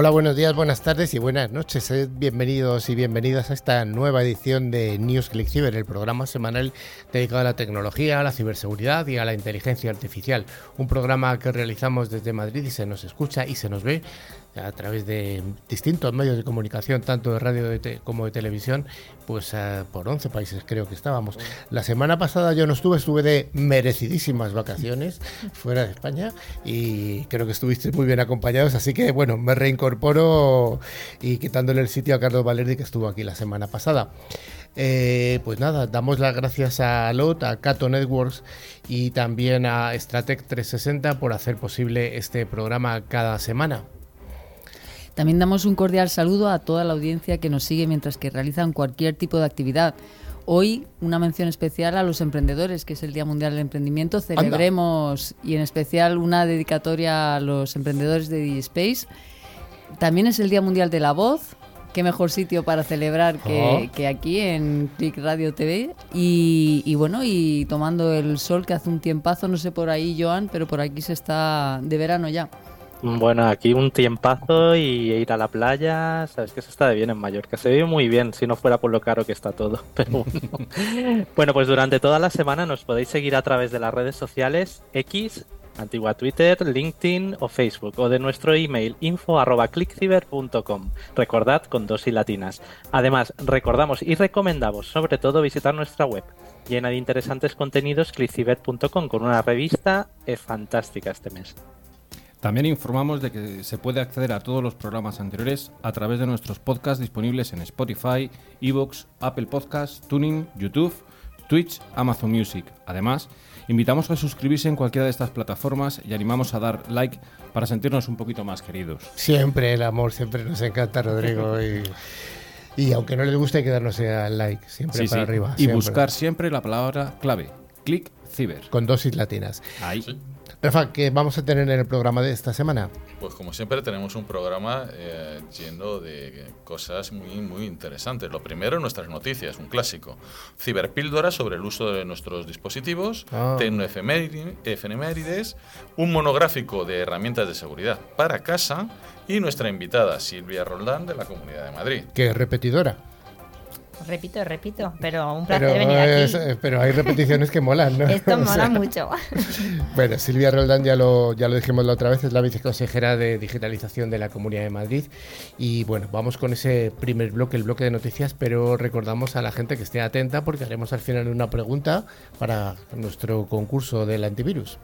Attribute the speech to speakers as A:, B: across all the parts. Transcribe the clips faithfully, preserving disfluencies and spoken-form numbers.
A: Hola, buenos días, buenas tardes y buenas noches. Sed bienvenidos y bienvenidas a esta nueva edición de News ClickCiber, el programa semanal dedicado a la tecnología, a la ciberseguridad y a la inteligencia artificial. Un programa que realizamos desde Madrid y se nos escucha y se nos ve a través de distintos medios de comunicación, tanto de radio de te- como de televisión, pues uh, por once países creo que estábamos. La semana pasada yo no estuve, estuve de merecidísimas vacaciones fuera de España y creo que estuvisteis muy bien acompañados, así que bueno, me reincorporo y quitándole el sitio a Carlos Valerdi, que estuvo aquí la semana pasada. Eh, pues nada, damos las gracias a L O T, a Cato Networks y también a Stratec trescientos sesenta por hacer posible este programa cada semana.
B: También damos un cordial saludo a toda la audiencia que nos sigue mientras que realizan cualquier tipo de actividad. Hoy una mención especial a los emprendedores, que es el Día Mundial del Emprendimiento. Celebremos Anda. Y en especial una dedicatoria a los emprendedores de DigiSpace. También es el Día Mundial de la Voz. Qué mejor sitio para celebrar que, oh. que aquí en Click Radio T V. Y, y bueno, y tomando el sol que hace un tiempazo, no sé por ahí, Joan, pero por aquí se está de verano ya.
C: Bueno, aquí un tiempazo y ir a la playa, sabes que eso está de bien en Mallorca, se vive muy bien si no fuera por lo caro que está todo, pero bueno. Bueno, pues durante toda la semana nos podéis seguir a través de las redes sociales X, antigua Twitter, LinkedIn o Facebook, o de nuestro email info arroba clickciber punto com. Recordad, con dos i latinas. Además, recordamos y recomendamos sobre todo visitar nuestra web, llena de interesantes contenidos, clickciber punto com, con una revista es fantástica este mes.
D: También informamos de que se puede acceder a todos los programas anteriores a través de nuestros podcasts disponibles en Spotify, iVoox, Apple Podcasts, Tuning, YouTube, Twitch, Amazon Music. Además, invitamos a suscribirse en cualquiera de estas plataformas y animamos a dar like para sentirnos un poquito más queridos.
A: Siempre el amor, siempre nos encanta, Rodrigo. y, y aunque no les guste, hay que darnos el like, siempre
D: sí,
A: para
D: sí.
A: arriba.
D: Y siempre. Buscar siempre la palabra clave, ClickCiber.
A: Con dosis latinas.
D: Ahí.
E: Sí.
A: Rafa, ¿qué vamos a tener en el programa de esta semana?
E: Pues como siempre tenemos un programa eh, lleno de cosas muy muy interesantes. Lo primero, nuestras noticias, un clásico. Ciberpíldora sobre el uso de nuestros dispositivos, oh. Tecnoefemérides, un monográfico de herramientas de seguridad para casa y nuestra invitada Silvia Roldán de la Comunidad de Madrid.
A: ¿Qué repetidora?
F: Repito, repito, pero un placer
A: pero,
F: venir aquí.
A: Es, pero hay repeticiones que molan, ¿no?
F: Esto mola
A: o sea,
F: mucho.
A: Bueno, Silvia Roldán, ya lo, ya lo dijimos la otra vez, es la viceconsejera de digitalización de la Comunidad de Madrid. Y bueno, vamos con ese primer bloque, el bloque de noticias, pero recordamos a la gente que esté atenta porque haremos al final una pregunta para nuestro concurso del antivirus.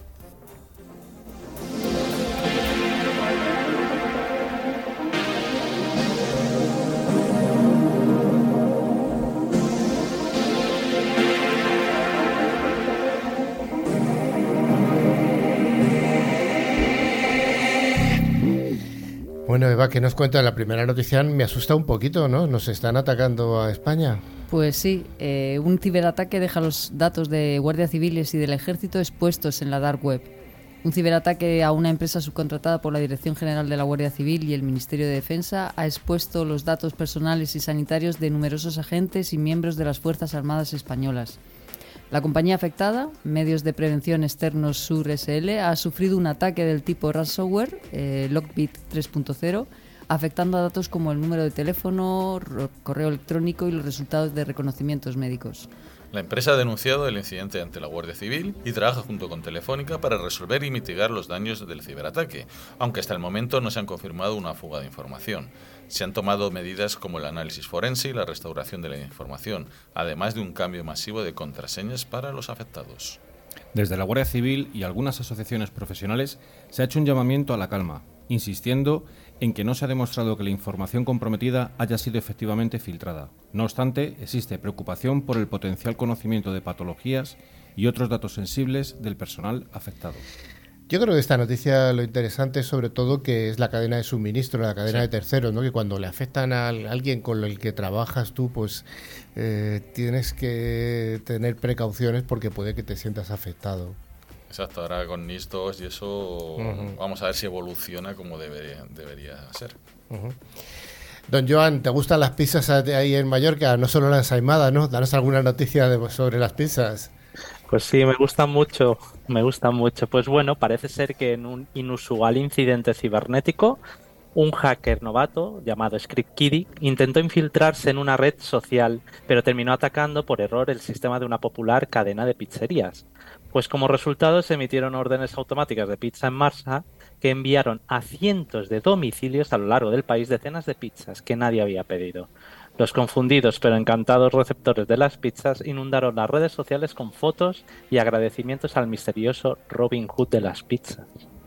A: Bueno, Eva, ¿qué nos cuenta? La primera noticia me asusta un poquito, ¿no? ¿Nos están atacando a España?
B: Pues sí, eh, un ciberataque deja los datos de guardias civiles y del ejército expuestos en la dark web. Un ciberataque a una empresa subcontratada por la Dirección General de la Guardia Civil y el Ministerio de Defensa ha expuesto los datos personales y sanitarios de numerosos agentes y miembros de las Fuerzas Armadas españolas. La compañía afectada, Medios de Prevención Externos Sur S L, ha sufrido un ataque del tipo ransomware, eh, Lockbit tres punto cero, afectando a datos como el número de teléfono, correo electrónico y los resultados de reconocimientos médicos.
E: La empresa ha denunciado el incidente ante la Guardia Civil y trabaja junto con Telefónica para resolver y mitigar los daños del ciberataque, aunque hasta el momento no se han confirmado una fuga de información. Se han tomado medidas como el análisis forense y la restauración de la información, además de un cambio masivo de contraseñas para los afectados.
D: Desde la Guardia Civil y algunas asociaciones profesionales se ha hecho un llamamiento a la calma, insistiendo en que no se ha demostrado que la información comprometida haya sido efectivamente filtrada. No obstante, existe preocupación por el potencial conocimiento de patologías y otros datos sensibles del personal afectado.
A: Yo creo que esta noticia lo interesante es sobre todo que es la cadena de suministro, la cadena sí. de terceros, ¿no? Que cuando le afectan a alguien con el que trabajas tú, pues eh, tienes que tener precauciones porque puede que te sientas afectado.
E: Exacto, ahora con N I S dos y eso uh-huh. vamos a ver si evoluciona como debería, debería ser.
A: Uh-huh. Don Joan, ¿te gustan las pizzas ahí en Mallorca? No solo la ensaimada, ¿no? Danos alguna noticia de, sobre las pizzas.
C: Pues sí, me gustan mucho, me gustan mucho. Pues bueno, parece ser que en un inusual incidente cibernético, Un hacker novato llamado ScriptKiddy intentó infiltrarse en una red social, pero terminó atacando por error el sistema de una popular cadena de pizzerías. Pues como resultado se emitieron órdenes automáticas de pizza en masa que enviaron a cientos de domicilios a lo largo del país decenas de pizzas que nadie había pedido. Los confundidos pero encantados receptores de las pizzas inundaron las redes sociales con fotos y agradecimientos al misterioso Robin Hood de las pizzas.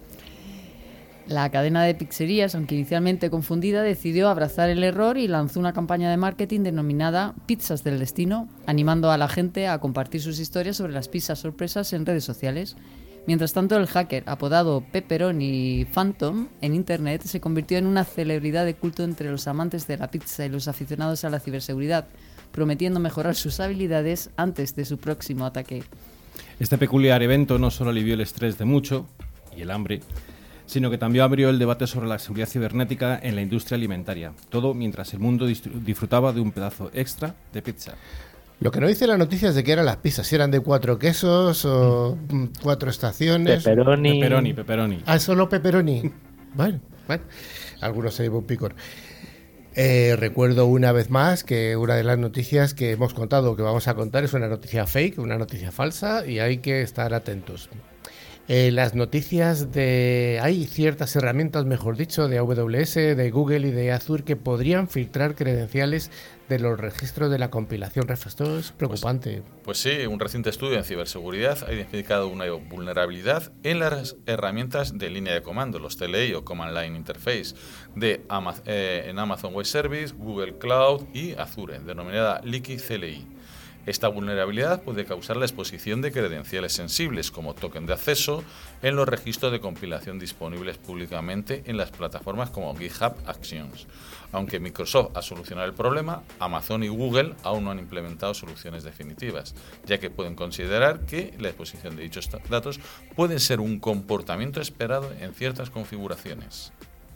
B: La cadena de pizzerías, aunque inicialmente confundida, decidió abrazar el error y lanzó una campaña de marketing denominada Pizzas del Destino, animando a la gente a compartir sus historias sobre las pizzas sorpresas en redes sociales. Mientras tanto, el hacker, apodado Pepperoni Phantom, en Internet se convirtió en una celebridad de culto entre los amantes de la pizza y los aficionados a la ciberseguridad, prometiendo mejorar sus habilidades antes de su próximo ataque.
D: Este peculiar evento no solo alivió el estrés de mucho, y el hambre, sino que también abrió el debate sobre la seguridad cibernética en la industria alimentaria, todo mientras el mundo disfrutaba de un pedazo extra de pizza.
A: Lo que no dice la noticia es de que eran las pizzas, si eran de cuatro quesos o mm. cuatro estaciones.
C: Pepperoni.
D: Pepperoni, pepperoni.
A: Ah, solo pepperoni. Bueno, bueno, algunos se llevan un picor. Eh, recuerdo una vez más que una de las noticias que hemos contado, que vamos a contar, es una noticia fake, una noticia falsa, y hay que estar atentos. Eh, las noticias de... Hay ciertas herramientas, mejor dicho, de A W S, de Google y de Azure que podrían filtrar credenciales de los registros de la compilación. Rafa, esto es preocupante.
E: Pues, pues sí, un reciente estudio en ciberseguridad ha identificado una vulnerabilidad en las herramientas de línea de comando, los C L I o Command Line Interface, de Ama- eh, en Amazon Web Service, Google Cloud y Azure, denominada Leaky C L I. Esta vulnerabilidad puede causar la exposición de credenciales sensibles como token de acceso en los registros de compilación disponibles públicamente en las plataformas como GitHub Actions. Aunque Microsoft ha solucionado el problema, Amazon y Google aún no han implementado soluciones definitivas, ya que pueden considerar que la exposición de dichos datos puede ser un comportamiento esperado en ciertas configuraciones.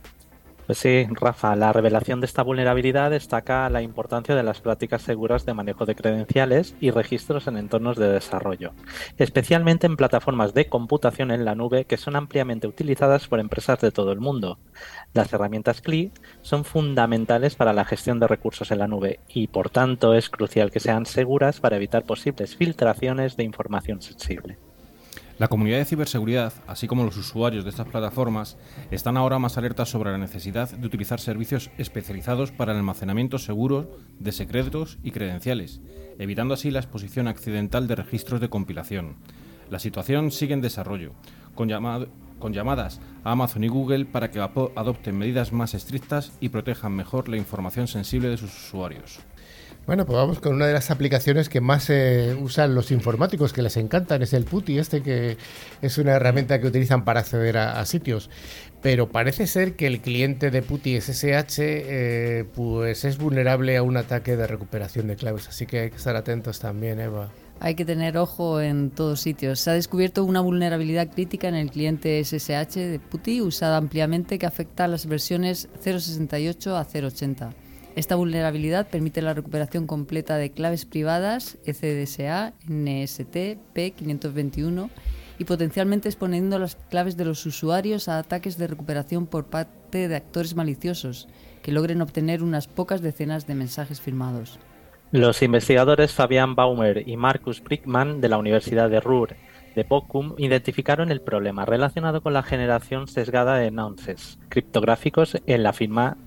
C: Pues sí, Rafa, la revelación de esta vulnerabilidad destaca la importancia de las prácticas seguras de manejo de credenciales y registros en entornos de desarrollo, especialmente en plataformas de computación en la nube que son ampliamente utilizadas por empresas de todo el mundo. Las herramientas C L I son fundamentales para la gestión de recursos en la nube y, por tanto, es crucial que sean seguras para evitar posibles filtraciones de información sensible.
D: La comunidad de ciberseguridad, así como los usuarios de estas plataformas, están ahora más alertas sobre la necesidad de utilizar servicios especializados para el almacenamiento seguro de secretos y credenciales, evitando así la exposición accidental de registros de compilación. La situación sigue en desarrollo, con, llamad- con llamadas a Amazon y Google para que adopten medidas más estrictas y protejan mejor la información sensible de sus usuarios.
A: Bueno, pues vamos con una de las aplicaciones que más eh, usan los informáticos, que les encantan, es el PuTTY, este que es una herramienta que utilizan para acceder a, a sitios. Pero parece ser que el cliente de PuTTY S S H eh, pues es vulnerable a un ataque de recuperación de claves, así que hay que estar atentos también, Eva.
B: Hay que tener ojo en todos sitios. Se ha descubierto una vulnerabilidad crítica en el cliente S S H de PuTTY usada ampliamente que afecta a las versiones cero sesenta y ocho a cero ochenta. Esta vulnerabilidad permite la recuperación completa de claves privadas E C D S A, N S T, P quinientos veintiuno y potencialmente exponiendo las claves de los usuarios a ataques de recuperación por parte de actores maliciosos que logren obtener unas pocas decenas de mensajes firmados.
C: Los investigadores Fabian Baumer y Marcus Brickman de la Universidad de Ruhr de Bochum identificaron el problema relacionado con la generación sesgada de nonces criptográficos en la firma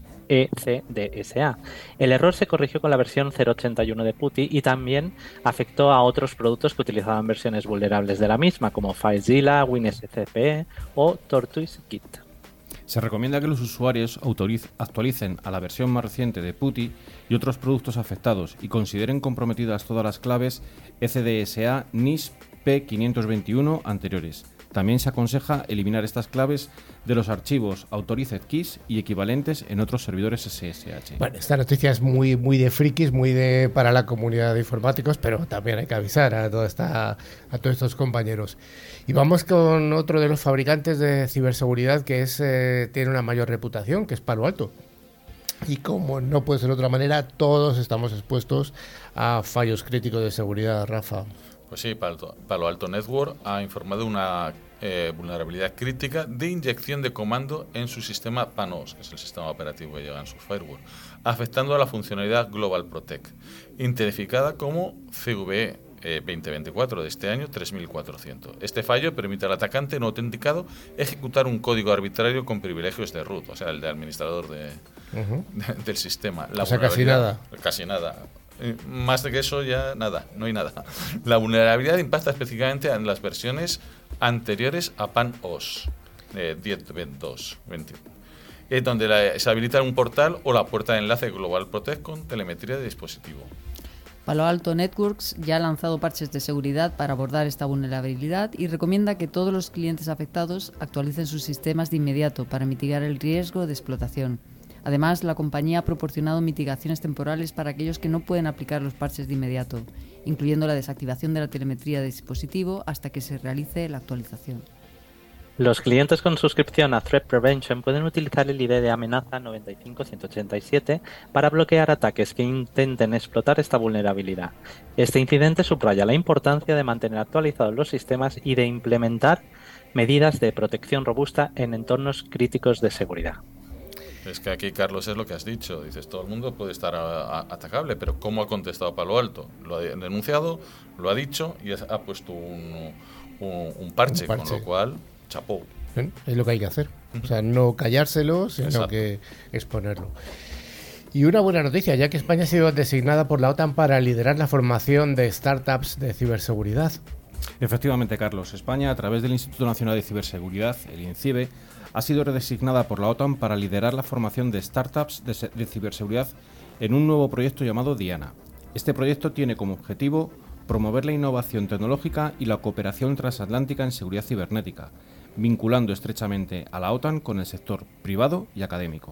C: E C D S A. El error se corrigió con la versión cero ochenta y uno de PuTTY y también afectó a otros productos que utilizaban versiones vulnerables de la misma, como FileZilla, WinSCP o TortoiseKit.
D: Se recomienda que los usuarios autoriz- actualicen a la versión más reciente de PuTTY y otros productos afectados y consideren comprometidas todas las claves E C D S A N I S P quinientos veintiuno anteriores. También se aconseja eliminar estas claves de los archivos Authorized Keys y equivalentes en otros servidores S S H.
A: Bueno, esta noticia es muy, muy de frikis, muy de para la comunidad de informáticos, pero también hay que avisar a, toda esta, a todos estos compañeros. Y vamos con otro de los fabricantes de ciberseguridad que es eh, tiene una mayor reputación, que es Palo Alto. Y como no puede ser de otra manera, todos estamos expuestos a fallos críticos de seguridad, Rafa.
E: Pues sí, Palo, Palo Alto Network ha informado una eh, vulnerabilidad crítica de inyección de comando en su sistema PAN-O S, que es el sistema operativo que lleva en su firewall, afectando a la funcionalidad Global Protect, identificada como C V E eh, veinte veinticuatro de este año tres mil cuatrocientos. Este fallo permite al atacante no autenticado ejecutar un código arbitrario con privilegios de root, o sea, el de administrador de, uh-huh. de, del sistema. La
A: o sea, casi nada.
E: Casi nada. Más de que eso ya nada, no hay nada. La vulnerabilidad impacta específicamente en las versiones anteriores a PAN-O S, eh, diez veintidós, veinte, eh, donde la, se habilita un portal o la puerta de enlace Global Protect con telemetría de dispositivo.
B: Palo Alto Networks ya ha lanzado parches de seguridad para abordar esta vulnerabilidad y recomienda que todos los clientes afectados actualicen sus sistemas de inmediato para mitigar el riesgo de explotación. Además, la compañía ha proporcionado mitigaciones temporales para aquellos que no pueden aplicar los parches de inmediato, incluyendo la desactivación de la telemetría de dispositivo hasta que se realice la actualización.
C: Los clientes con suscripción a Threat Prevention pueden utilizar el I D de amenaza noventa y cinco ciento ochenta y siete para bloquear ataques que intenten explotar esta vulnerabilidad. Este incidente subraya la importancia de mantener actualizados los sistemas y de implementar medidas de protección robusta en entornos críticos de seguridad.
E: Es que aquí, Carlos, es lo que has dicho. Dices, todo el mundo puede estar a, a, atacable, pero ¿cómo ha contestado Palo Alto? Lo ha denunciado, lo ha dicho y ha puesto un, un, un, parche, un parche, con lo cual... chapó.
A: Es lo que hay que hacer. O sea, no callárselo, sino Exacto. que exponerlo. Y una buena noticia, ya que España ha sido designada por la OTAN para liderar la formación de startups de ciberseguridad.
D: Efectivamente, Carlos. España, a través del Instituto Nacional de Ciberseguridad, el INCIBE, ha sido redesignada por la OTAN para liderar la formación de startups de, de ciberseguridad en un nuevo proyecto llamado Diana. Este proyecto tiene como objetivo promover la innovación tecnológica y la cooperación transatlántica en seguridad cibernética, vinculando estrechamente a la OTAN con el sector privado y académico.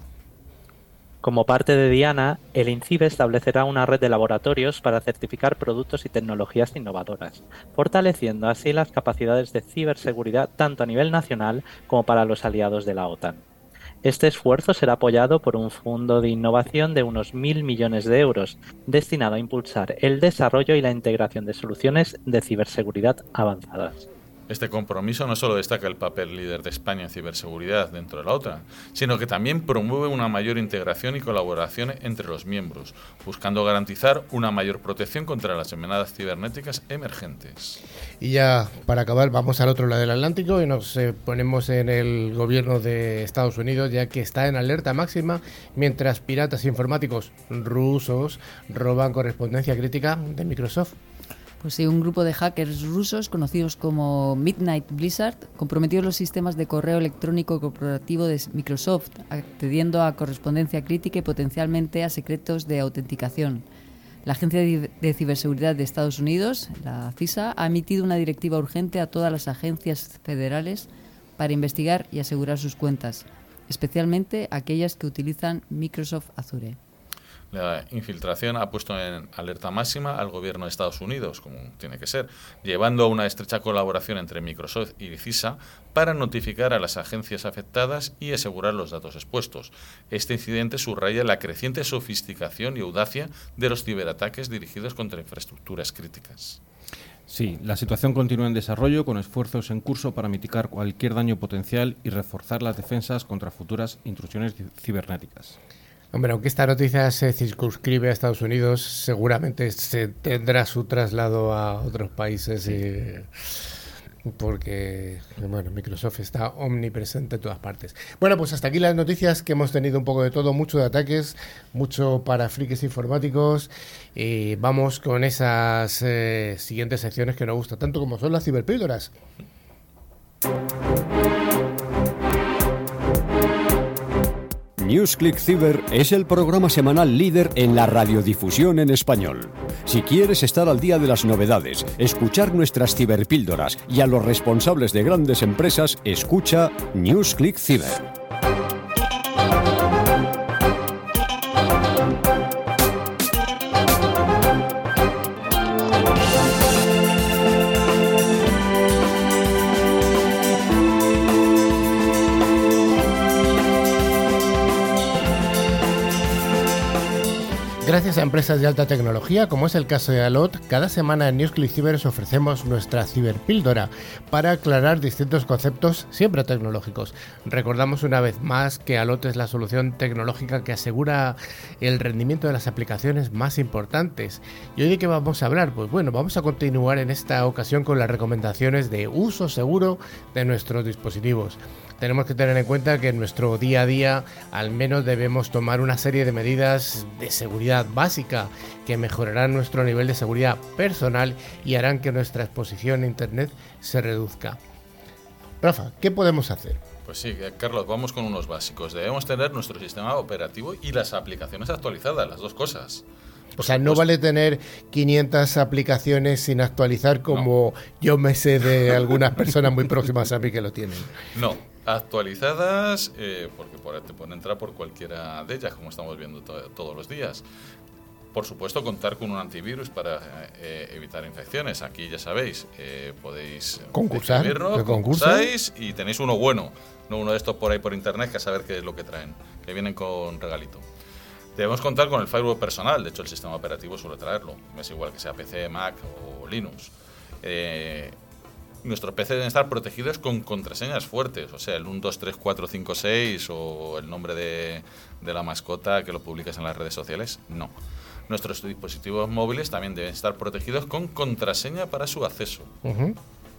C: Como parte de Diana, el INCIBE establecerá una red de laboratorios para certificar productos y tecnologías innovadoras, fortaleciendo así las capacidades de ciberseguridad tanto a nivel nacional como para los aliados de la OTAN. Este esfuerzo será apoyado por un fondo de innovación de unos mil millones de euros, destinado a impulsar el desarrollo y la integración de soluciones de ciberseguridad avanzadas.
E: Este compromiso no solo destaca el papel líder de España en ciberseguridad dentro de la OTAN, sino que también promueve una mayor integración y colaboración entre los miembros, buscando garantizar una mayor protección contra las amenazas cibernéticas emergentes.
A: Y ya, para acabar, vamos al otro lado del Atlántico y nos eh, ponemos en el gobierno de Estados Unidos, ya que está en alerta máxima mientras piratas informáticos rusos roban correspondencia crítica de Microsoft.
B: Pues sí, un grupo de hackers rusos conocidos como Midnight Blizzard comprometió los sistemas de correo electrónico corporativo de Microsoft, accediendo a correspondencia crítica y potencialmente a secretos de autenticación. La Agencia de Ciberseguridad de Estados Unidos, la CISA, ha emitido una directiva urgente a todas las agencias federales para investigar y asegurar sus cuentas, especialmente aquellas que utilizan Microsoft Azure.
E: La infiltración ha puesto en alerta máxima al gobierno de Estados Unidos, como tiene que ser, llevando a una estrecha colaboración entre Microsoft y CISA para notificar a las agencias afectadas y asegurar los datos expuestos. Este incidente subraya la creciente sofisticación y audacia de los ciberataques dirigidos contra infraestructuras críticas.
D: Sí, la situación continúa en desarrollo con esfuerzos en curso para mitigar cualquier daño potencial y reforzar las defensas contra futuras intrusiones cibernéticas.
A: Hombre, aunque esta noticia se circunscribe a Estados Unidos, seguramente se tendrá su traslado a otros países, sí. y, porque bueno, Microsoft está omnipresente en todas partes. Bueno, pues hasta aquí las noticias, que hemos tenido un poco de todo, mucho de ataques, mucho para frikis informáticos, y vamos con esas eh, siguientes secciones que nos gustan tanto, como son las ciberpíldoras.
G: NewsClick Cyber es el programa semanal líder en la radiodifusión en español. Si quieres estar al día de las novedades, escuchar nuestras ciberpíldoras y a los responsables de grandes empresas, escucha NewsClick Cyber.
A: Gracias a empresas de alta tecnología, como es el caso de Allot, cada semana en NewsClick Cyber os ofrecemos nuestra ciberpíldora para aclarar distintos conceptos siempre tecnológicos. Recordamos una vez más que Allot es la solución tecnológica que asegura el rendimiento de las aplicaciones más importantes. ¿Y hoy de qué vamos a hablar? Pues bueno, vamos a continuar en esta ocasión con las recomendaciones de uso seguro de nuestros dispositivos. Tenemos que tener en cuenta que en nuestro día a día al menos debemos tomar una serie de medidas de seguridad básica que mejorarán nuestro nivel de seguridad personal y harán que nuestra exposición a Internet se reduzca. Rafa, ¿qué podemos hacer?
E: Pues sí, Carlos, vamos con unos básicos. Debemos tener nuestro sistema operativo y las aplicaciones actualizadas, las dos cosas.
A: O sea, no vale tener quinientas aplicaciones sin actualizar como no. Yo me sé de algunas personas muy próximas a mí que lo tienen.
E: No, actualizadas eh, porque te pueden entrar por cualquiera de ellas, como estamos viendo to- todos los días. Por supuesto, contar con un antivirus para eh, evitar infecciones. Aquí ya sabéis, eh, podéis
A: concursar,
E: concursáis y tenéis uno bueno, no uno de estos por ahí por internet que a saber qué es lo que traen, que vienen con regalito. Debemos contar con el firewall personal, de hecho el sistema operativo suele traerlo, es igual que sea P C, Mac o Linux. Eh, nuestros P C deben estar protegidos con contraseñas fuertes, o sea, el uno, dos, tres, cuatro, cinco, seis o el nombre de, de la mascota que lo publicas en las redes sociales, no. Nuestros dispositivos móviles también deben estar protegidos con contraseña para su acceso.
A: Uh-huh.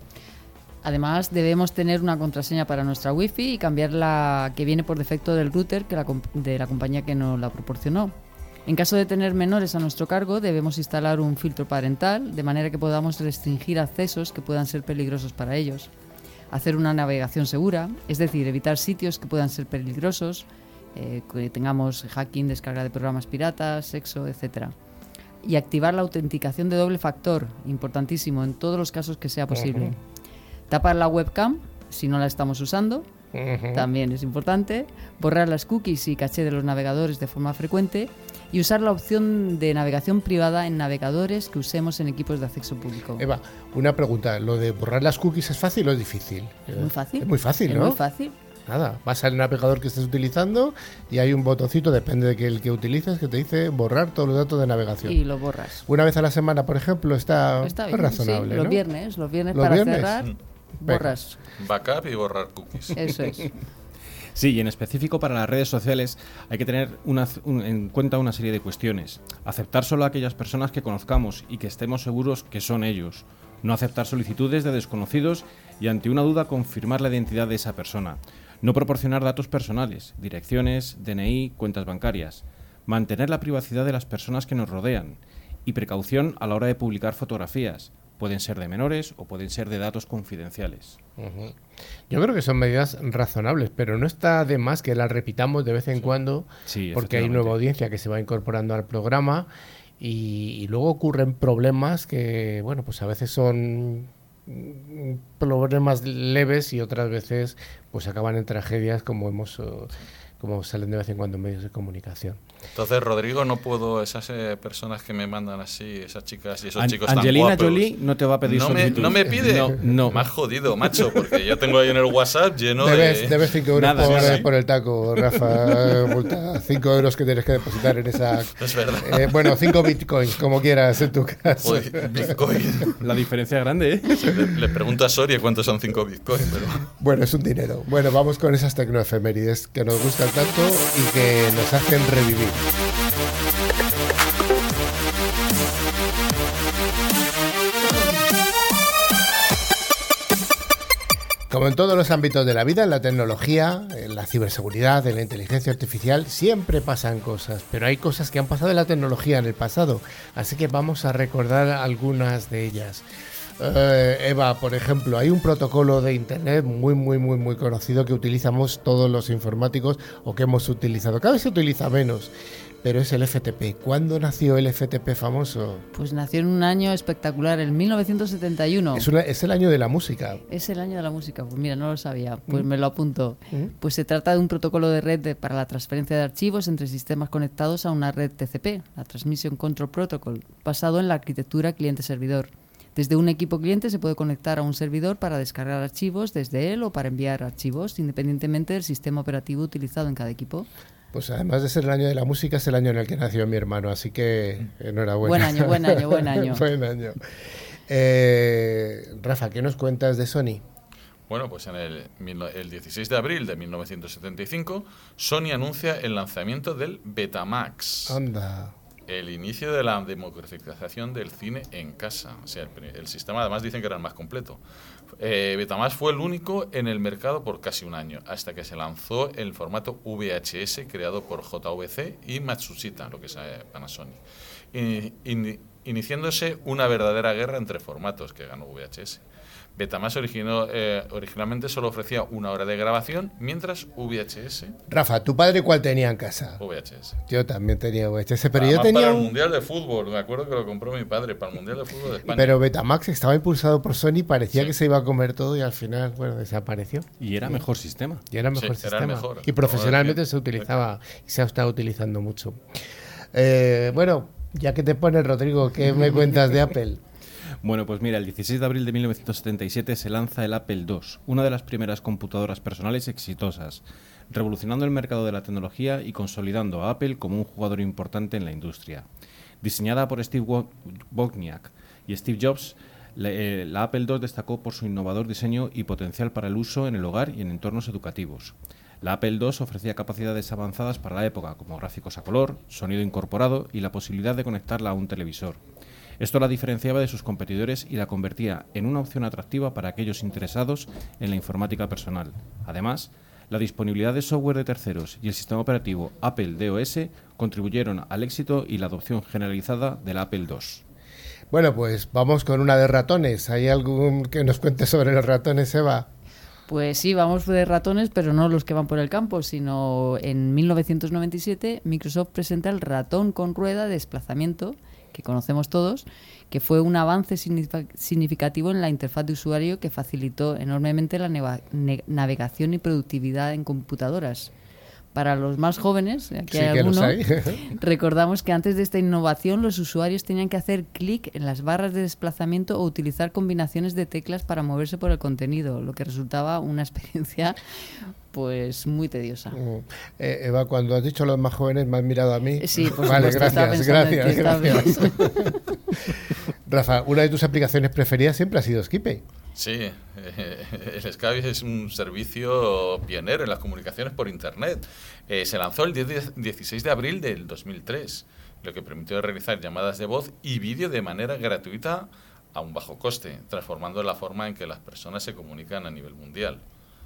B: Además, debemos tener una contraseña para nuestra Wi-Fi y cambiar la que viene por defecto del router que la, de la compañía que nos la proporcionó. En caso de tener menores a nuestro cargo, debemos instalar un filtro parental, de manera que podamos restringir accesos que puedan ser peligrosos para ellos. Hacer una navegación segura, es decir, evitar sitios que puedan ser peligrosos, eh, que tengamos hacking, descarga de programas piratas, sexo, etcétera. Y activar la autenticación de doble factor, importantísimo en todos los casos que sea posible. Uh-huh. Tapar la webcam si no la estamos usando, uh-huh. también es importante. Borrar las cookies y caché de los navegadores de forma frecuente y usar la opción de navegación privada en navegadores que usemos en equipos de acceso público.
A: Eva, una pregunta, ¿lo de borrar las cookies es fácil o es difícil?
B: Es muy fácil.
A: Es muy fácil, ¿no?
B: Es muy fácil.
A: Nada, vas al navegador que estés utilizando y hay un botoncito, depende de que el que utilices, que te dice borrar todos los datos de navegación.
B: Y lo borras.
A: Una vez a la semana, por ejemplo, está,
B: está bien,
A: razonable,
B: sí,
A: ¿no?
B: Los viernes, los viernes
A: ¿Los
B: para
A: viernes?
B: cerrar,
E: Mm.
B: borras.
E: Backup y borrar cookies.
B: Eso es.
D: Sí, y en específico para las redes sociales hay que tener una, un, en cuenta una serie de cuestiones. Aceptar solo a aquellas personas que conozcamos y que estemos seguros que son ellos. No aceptar solicitudes de desconocidos y ante una duda confirmar la identidad de esa persona. No proporcionar datos personales, direcciones, D N I, cuentas bancarias. Mantener la privacidad de las personas que nos rodean. Y precaución a la hora de publicar fotografías. Pueden ser de menores o pueden ser de datos confidenciales.
A: Uh-huh. Yo creo que son medidas razonables, pero no está de más que las repitamos de vez en sí. cuando,
D: sí,
A: porque hay nueva audiencia que se va incorporando al programa y, y luego ocurren problemas que, bueno, pues a veces son problemas leves y otras veces pues acaban en tragedias como hemos... Uh, como salen de vez en cuando en medios de comunicación.
E: Entonces, Rodrigo, no puedo, esas eh, personas que me mandan así, esas chicas y esos
D: An-
E: chicos
D: Angelina
E: tan guapos.
D: Jolie no te va a pedir
E: ¿No me,
D: solicitud.
E: ¿No me pide?
D: No, no.
E: Me has jodido, macho, porque yo tengo ahí en el WhatsApp lleno
A: debes,
E: de...
A: Debes cinco euros
D: Nada,
A: por,
D: nada.
A: por el taco, Rafa. Multa. cinco euros que tienes que depositar en esa...
E: Es verdad.
A: Eh, bueno, cinco bitcoins, como quieras, en tu caso.
E: Joder, Bitcoin.
D: La diferencia es grande, ¿eh?
E: Le, le pregunto a Soria cuántos son cinco Bitcoin, pero...
A: Bueno, es un dinero. Bueno, vamos con esas tecnoefemérides que nos gustan tanto y que nos hacen revivir. Como en todos los ámbitos de la vida, en la tecnología, en la ciberseguridad, en la inteligencia artificial, siempre pasan cosas, pero hay cosas que han pasado en la tecnología en el pasado, así que vamos a recordar algunas de ellas. Uh, Eva, por ejemplo, hay un protocolo de internet muy, muy, muy, muy conocido que utilizamos todos los informáticos o que hemos utilizado. Cada vez se utiliza menos, pero es el F T P. ¿Cuándo nació el F T P famoso?
B: Pues nació en un año espectacular, en mil novecientos setenta y uno.
A: Es, una, es el año de la música.
B: Es el año de la música, pues mira, no lo sabía, pues ¿Mm? me lo apunto.
A: ¿Mm?
B: Pues se trata de un protocolo de red de, para la transferencia de archivos entre sistemas conectados a una red T C P, la Transmission Control Protocol, basado en la arquitectura cliente-servidor. Desde un equipo cliente se puede conectar a un servidor para descargar archivos desde él o para enviar archivos, independientemente del sistema operativo utilizado en cada equipo.
A: Pues además de ser el año de la música, es el año en el que nació mi hermano, así que enhorabuena.
B: Buen año, buen año, buen año.
A: Buen año. Eh, Rafa, ¿qué nos cuentas de Sony?
E: Bueno, pues en el, el dieciséis de abril de mil novecientos setenta y cinco, Sony anuncia el lanzamiento del Betamax.
A: Anda.
E: El inicio de la democratización del cine en casa. O sea, el, el sistema además dicen que era el más completo. Eh, Betamax fue el único en el mercado por casi un año, hasta que se lanzó el formato V H S creado por J V C y Matsushita, lo que es Panasonic, in, in, iniciándose una verdadera guerra entre formatos que ganó V H S. Betamax originó, eh, originalmente solo ofrecía una hora de grabación, mientras V H S...
A: Rafa, ¿tu padre cuál tenía en casa?
E: V H S.
A: Yo también tenía V H S, pero
E: Además,
A: yo tenía
E: para
A: un...
E: el Mundial de Fútbol, me acuerdo que lo compró mi padre, para el Mundial de Fútbol de España.
A: Pero Betamax estaba impulsado por Sony, parecía
E: Sí.
A: que se iba a comer todo y al final, bueno, desapareció.
D: Y era mejor sistema.
A: Y era mejor
E: Sí, era
A: sistema.
E: el mejor.
A: Y profesionalmente
E: Como
A: se utilizaba y se ha estado utilizando mucho. Eh, bueno, ya que te pones, Rodrigo, ¿qué me cuentas de Apple?
D: Bueno, pues mira, el dieciséis de abril de mil novecientos setenta y siete se lanza el Apple dos, una de las primeras computadoras personales exitosas, revolucionando el mercado de la tecnología y consolidando a Apple como un jugador importante en la industria. Diseñada por Steve Wozniak y Steve Jobs, la, eh, la Apple dos destacó por su innovador diseño y potencial para el uso en el hogar y en entornos educativos. La Apple dos ofrecía capacidades avanzadas para la época, como gráficos a color, sonido incorporado y la posibilidad de conectarla a un televisor. Esto la diferenciaba de sus competidores y la convertía en una opción atractiva para aquellos interesados en la informática personal. Además, la disponibilidad de software de terceros y el sistema operativo Apple D O S contribuyeron al éxito y la adopción generalizada del Apple dos.
A: Bueno, pues vamos con una de ratones. ¿Hay algún que nos cuente sobre los ratones, Eva?
B: Pues sí, vamos de ratones, pero no los que van por el campo, sino en mil novecientos noventa y siete Microsoft presenta el ratón con rueda de desplazamiento, que conocemos todos, que fue un avance significativo en la interfaz de usuario que facilitó enormemente la navegación y productividad en computadoras. Para los más jóvenes, aquí
A: Sí,
B: hay
A: que los
B: alguno,
A: hay.
B: recordamos que antes de esta innovación los usuarios tenían que hacer clic en las barras de desplazamiento o utilizar combinaciones de teclas para moverse por el contenido, lo que resultaba una experiencia pues muy tediosa.
A: Mm. Eh, Eva, cuando has dicho los más jóvenes, me has mirado a mí.
B: Sí, por
A: Vale,
B: supuesto, estaba
A: gracias,
B: pensando en
A: gracias,
B: ti, estaba
A: gracias. Rafa, una de tus aplicaciones preferidas siempre ha sido Skype.
E: Sí, eh, el Skype es un servicio pionero en las comunicaciones por Internet. Eh, se lanzó el dieciséis de abril del dos mil tres, lo que permitió realizar llamadas de voz y vídeo de manera gratuita a un bajo coste, transformando la forma en que las personas se comunican a nivel mundial.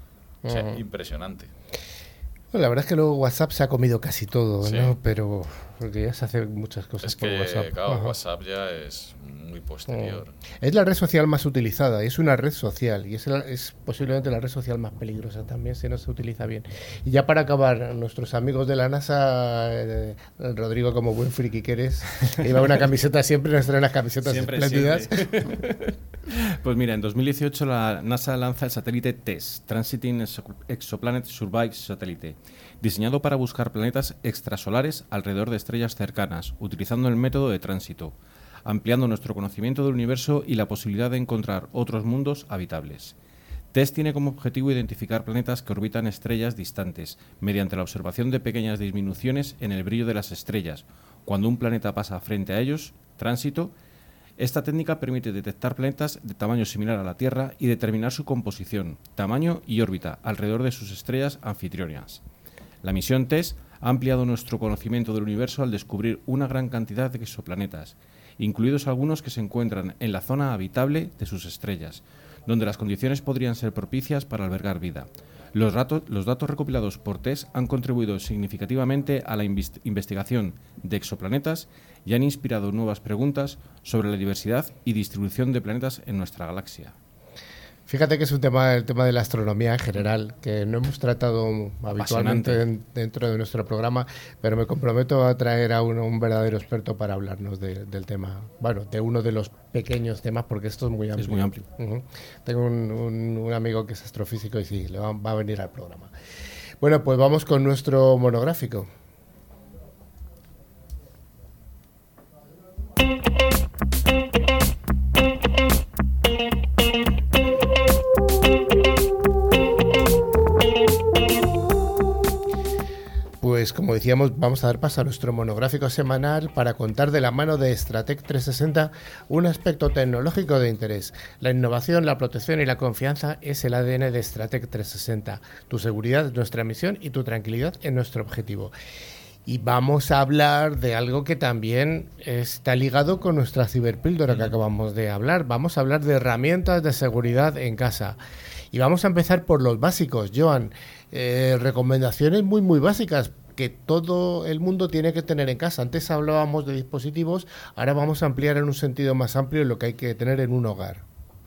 E: O sea,
A: Uh-huh.
E: impresionante.
A: Bueno, la verdad es que luego WhatsApp se ha comido casi todo,
E: Sí.
A: ¿no? Pero porque ya se hacen muchas cosas
E: Es
A: por
E: que,
A: WhatsApp.
E: claro,
A: Ajá.
E: WhatsApp ya es muy posterior.
A: Es la red social más utilizada, es una red social y es, la- es posiblemente la red social más peligrosa también si no se utiliza bien. Y ya para acabar, nuestros amigos de la NASA, eh, Rodrigo, como buen friki que eres, lleva una camiseta siempre, nos trae unas camisetas
D: Siempre,
A: espléndidas.
D: siempre. Pues mira, en dos mil dieciocho la NASA lanza el satélite TESS, Transiting Exoplanet Survey Satellite, diseñado para buscar planetas extrasolares alrededor de estrellas cercanas, utilizando el método de tránsito, ampliando nuestro conocimiento del universo y la posibilidad de encontrar otros mundos habitables. TESS tiene como objetivo identificar planetas que orbitan estrellas distantes, mediante la observación de pequeñas disminuciones en el brillo de las estrellas. Cuando un planeta pasa frente a ellos, tránsito, esta técnica permite detectar planetas de tamaño similar a la Tierra y determinar su composición, tamaño y órbita alrededor de sus estrellas anfitrionas. La misión TESS ha ampliado nuestro conocimiento del universo al descubrir una gran cantidad de exoplanetas, incluidos algunos que se encuentran en la zona habitable de sus estrellas, donde las condiciones podrían ser propicias para albergar vida. Los, ratos, los datos recopilados por TESS han contribuido significativamente a la invest- investigación de exoplanetas y han inspirado nuevas preguntas sobre la diversidad y distribución de planetas en nuestra galaxia.
A: Fíjate que es un tema, el tema de la astronomía en general, que no hemos tratado habitualmente en- dentro de nuestro programa, pero me comprometo a traer a uno, un verdadero experto para hablarnos de- del tema, bueno, de uno de los pequeños temas, porque esto es muy amplio.
D: Es muy amplio.
A: Ujú. Tengo un, un- un amigo que es astrofísico y sí, le va, va a venir al programa. Bueno, pues vamos con nuestro monográfico. Pues como decíamos, vamos a dar paso a nuestro monográfico semanal para contar de la mano de Stratec trescientos sesenta un aspecto tecnológico de interés. La innovación, la protección y la confianza es el A D N de Stratec trescientos sesenta. Tu seguridad es nuestra misión y tu tranquilidad es nuestro objetivo. Y vamos a hablar de algo que también está ligado con nuestra ciberpíldora que acabamos de hablar. Vamos a hablar de herramientas de seguridad en casa. Y vamos a empezar por los básicos. Joan, eh, recomendaciones muy, muy básicas que todo el mundo tiene que tener en casa. Antes hablábamos de dispositivos, ahora vamos a ampliar en un sentido más amplio lo que hay que tener en un hogar.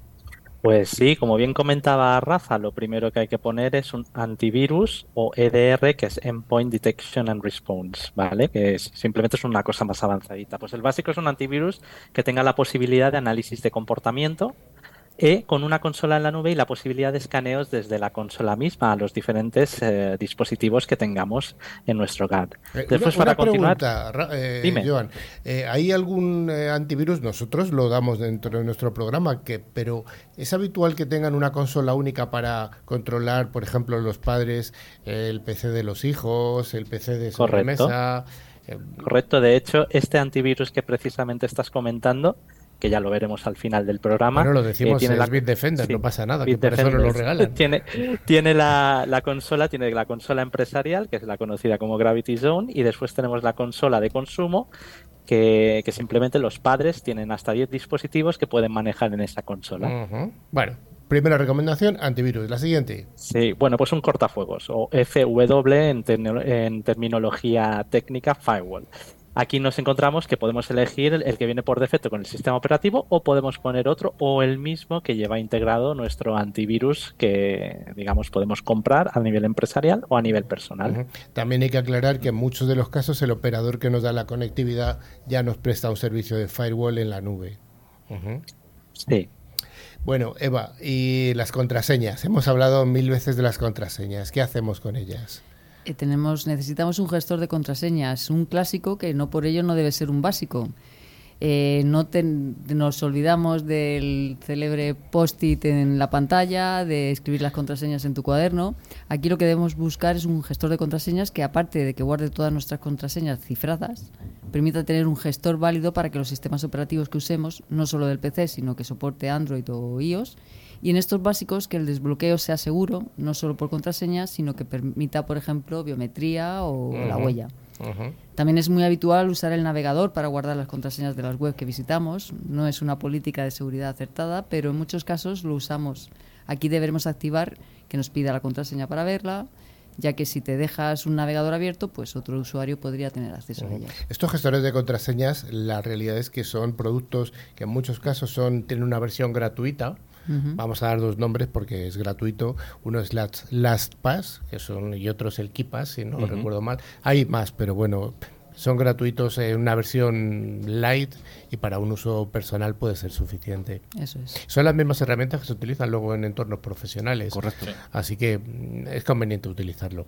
C: Pues sí, como bien comentaba Rafa, lo primero que hay que poner es un antivirus o E D R, que es Endpoint Detection and Response, ¿vale? Que es, simplemente es una cosa más avanzadita. Pues el básico es un antivirus que tenga la posibilidad de análisis de comportamiento y con una consola en la nube y la posibilidad de escaneos desde la consola misma a los diferentes eh, dispositivos que tengamos en nuestro hogar.
A: Eh,
C: Después,
A: una,
C: para
A: una
C: continuar,
A: pregunta, eh,
C: dime.
A: Joan, eh, ¿hay algún eh, antivirus? Nosotros lo damos dentro de nuestro programa, que, pero ¿es habitual que tengan una consola única para controlar, por ejemplo, los padres, eh, el P C de los hijos, el P C de sobremesa? Eh,
C: Correcto, de hecho, este antivirus que precisamente estás comentando, que ya lo veremos al final del programa.
A: Bueno, lo decimos,
C: eh, tiene
A: es
C: la...
A: Bitdefender,
C: sí,
A: no pasa nada,
C: Bit
A: que por eso nos lo
C: Defenders.
A: regalan.
C: tiene tiene la, la consola, tiene la consola empresarial, que es la conocida como Gravity Zone, y después tenemos la consola de consumo, que, que simplemente los padres tienen hasta diez dispositivos que pueden manejar en esa consola.
A: Uh-huh. Bueno, primera recomendación, antivirus. La siguiente.
C: Sí, bueno, pues un cortafuegos, o F W en, terno- en terminología técnica, firewall. Aquí nos encontramos que podemos elegir el, el que viene por defecto con el sistema operativo, o podemos poner otro o el mismo que lleva integrado nuestro antivirus, que digamos podemos comprar a nivel empresarial o a nivel personal.
A: Uh-huh. También hay que aclarar que en muchos de los casos el operador que nos da la conectividad ya nos presta un servicio de firewall en la nube. Uh-huh.
C: Sí.
A: Bueno, Eva, y las contraseñas. Hemos hablado mil veces de las contraseñas. ¿Qué hacemos con ellas?
B: Eh, tenemos, necesitamos un gestor de contraseñas, un clásico que no por ello no debe ser un básico. Eh, no ten, nos olvidamos del célebre post-it en la pantalla, de escribir las contraseñas en tu cuaderno. Aquí lo que debemos buscar es un gestor de contraseñas que, aparte de que guarde todas nuestras contraseñas cifradas, permita tener un gestor válido para que los sistemas operativos que usemos, no solo del P C, sino que soporte Android o iOS, y en estos básicos que el desbloqueo sea seguro, no solo por contraseñas, sino que permita, por ejemplo, biometría o uh-huh. la huella.
A: Uh-huh.
B: También es muy habitual usar el navegador para guardar las contraseñas de las web que visitamos. No es una política de seguridad acertada, pero en muchos casos lo usamos. Aquí deberemos activar que nos pida la contraseña para verla, ya que si te dejas un navegador abierto, pues otro usuario podría tener acceso uh-huh. a ellas.
A: Estos gestores de contraseñas, la realidad es que son productos que en muchos casos son tienen una versión gratuita. Uh-huh. Vamos a dar dos nombres porque es gratuito. Uno es Last, LastPass, que son, y otro es el KeePass, si no uh-huh. recuerdo mal. Hay más, pero bueno, son gratuitos en una versión light y para un uso personal puede ser suficiente.
B: Eso es.
A: Son las mismas herramientas que se utilizan luego en entornos profesionales.
D: Correcto.
A: Así que es conveniente utilizarlo.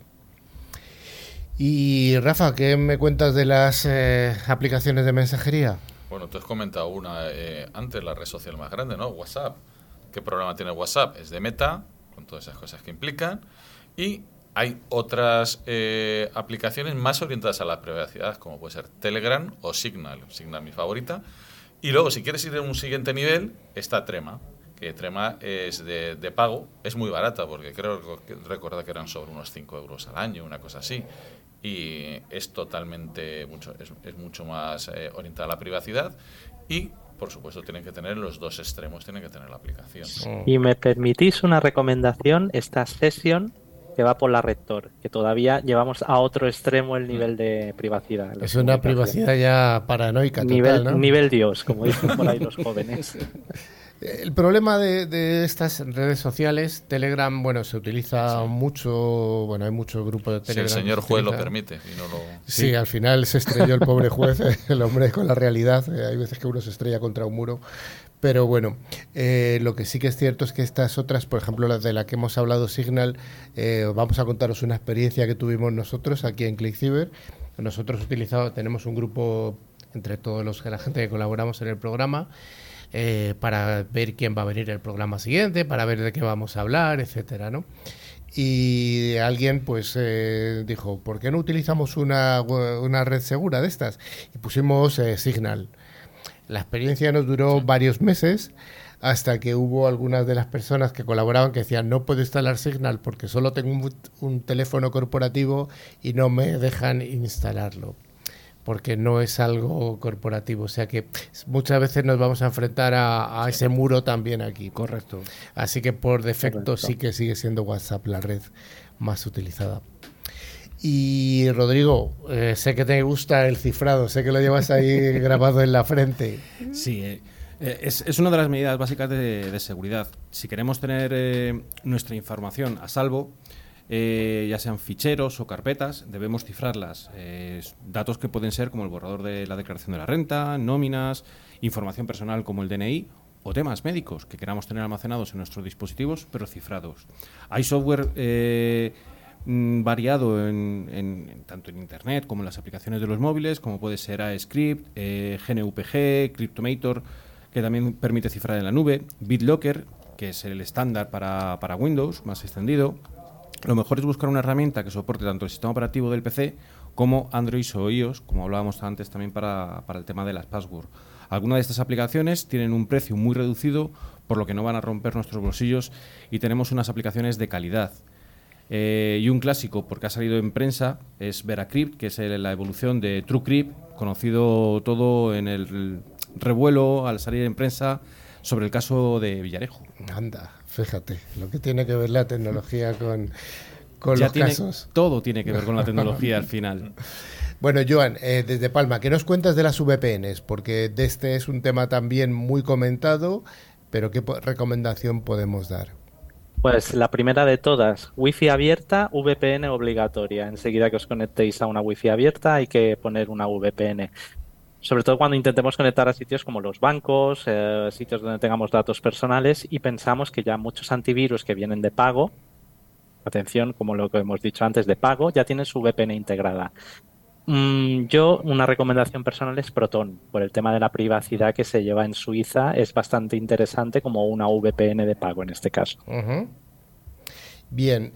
A: Y Rafa, ¿qué me cuentas de las eh, aplicaciones de mensajería?
E: Bueno, tú has comentado una eh, antes, la red social más grande, ¿no? WhatsApp. ¿Qué programa tiene WhatsApp? Es de Meta, con todas esas cosas que implican. Y hay otras eh, aplicaciones más orientadas a la privacidad, como puede ser Telegram o Signal. Signal, mi favorita. Y luego, si quieres ir a un siguiente nivel, está Trema, que Trema es de, de pago. Es muy barata, porque creo que recordar que eran sobre unos cinco euros al año, una cosa así. Y es totalmente, mucho, es, es mucho más eh, orientada a la privacidad. Y por supuesto, tienen que tener los dos extremos, tienen que tener la aplicación.
C: Y me permitís una recomendación, esta sesión que va por la Rector, que todavía llevamos a otro extremo el nivel de privacidad.
A: Es una privacidad ya paranoica total,
C: nivel,
A: ¿no?
C: Nivel Dios, como dicen por ahí los jóvenes.
A: El problema de, de estas redes sociales, Telegram, bueno, se utiliza sí. mucho, bueno, hay muchos grupos de Telegram.
E: Si el señor juez lo permite. Y no lo...
A: Sí, sí, al final se estrelló el pobre juez, el hombre con la realidad. Eh, hay veces que uno se estrella contra un muro. Pero bueno, eh, lo que sí que es cierto es que estas otras, por ejemplo, las de la que hemos hablado, Signal, eh, vamos a contaros una experiencia que tuvimos nosotros aquí en ClickCiber. Nosotros utilizamos, tenemos un grupo entre todos los la gente que colaboramos en el programa, Eh, para ver quién va a venir el programa siguiente, para ver de qué vamos a hablar, etcétera, ¿no? Y alguien pues eh, dijo, ¿por qué no utilizamos una, una red segura de estas? Y pusimos eh, Signal. La experiencia nos duró varios meses, hasta que hubo algunas de las personas que colaboraban que decían, no puedo instalar Signal porque solo tengo un, un teléfono corporativo y no me dejan instalarlo, porque no es algo corporativo. O sea que muchas veces nos vamos a enfrentar a, a ese muro también aquí.
D: Correcto.
A: Así que por defecto
C: Correcto.
A: sí que sigue siendo WhatsApp la red más utilizada. Y Rodrigo, eh, sé que te gusta el cifrado, sé que lo llevas ahí grabado en la frente.
D: Sí, eh, eh, es, es una de las medidas básicas de, de seguridad. Si queremos tener eh, nuestra información a salvo, eh, ya sean ficheros o carpetas, debemos cifrarlas. Eh, datos que pueden ser como el borrador de la declaración de la renta, nóminas, información personal como el D N I o temas médicos que queramos tener almacenados en nuestros dispositivos, pero cifrados. Hay software eh, variado en, en, en, tanto en Internet como en las aplicaciones de los móviles, como puede ser AEscript, eh, G N U P G, Cryptomator, que también permite cifrar en la nube, BitLocker, que es el estándar para, para Windows, más extendido. Lo mejor es buscar una herramienta que soporte tanto el sistema operativo del P C como Android o iOS, como hablábamos antes también para, para el tema de las passwords. Algunas de estas aplicaciones tienen un precio muy reducido, por lo que no van a romper nuestros bolsillos, y tenemos unas aplicaciones de calidad. Eh, y un clásico, porque ha salido en prensa, es Veracrypt, que es el, la evolución de TrueCrypt, conocido todo en el revuelo al salir en prensa sobre el caso de Villarejo.
A: Anda, fíjate, lo que tiene que ver la tecnología con, con
D: ya
A: los
D: tiene,
A: casos.
D: Todo tiene que ver con la tecnología al final.
A: Bueno, Joan, eh, desde Palma, ¿qué nos cuentas de las V P Ns? Porque de este es un tema también muy comentado, pero ¿qué po- recomendación podemos dar?
C: Pues la primera de todas, Wi-Fi abierta, V P N obligatoria. Enseguida que os conectéis a una Wi-Fi abierta hay que poner una V P N. Sobre todo cuando intentemos conectar a sitios como los bancos, eh, sitios donde tengamos datos personales y pensamos que ya muchos antivirus que vienen de pago, atención, como lo que hemos dicho antes, de pago, ya tienen su V P N integrada. Mm, yo, una recomendación personal es Proton, por el tema de la privacidad que se lleva en Suiza, es bastante interesante como una V P N de pago en este caso.
A: Uh-huh. Bien,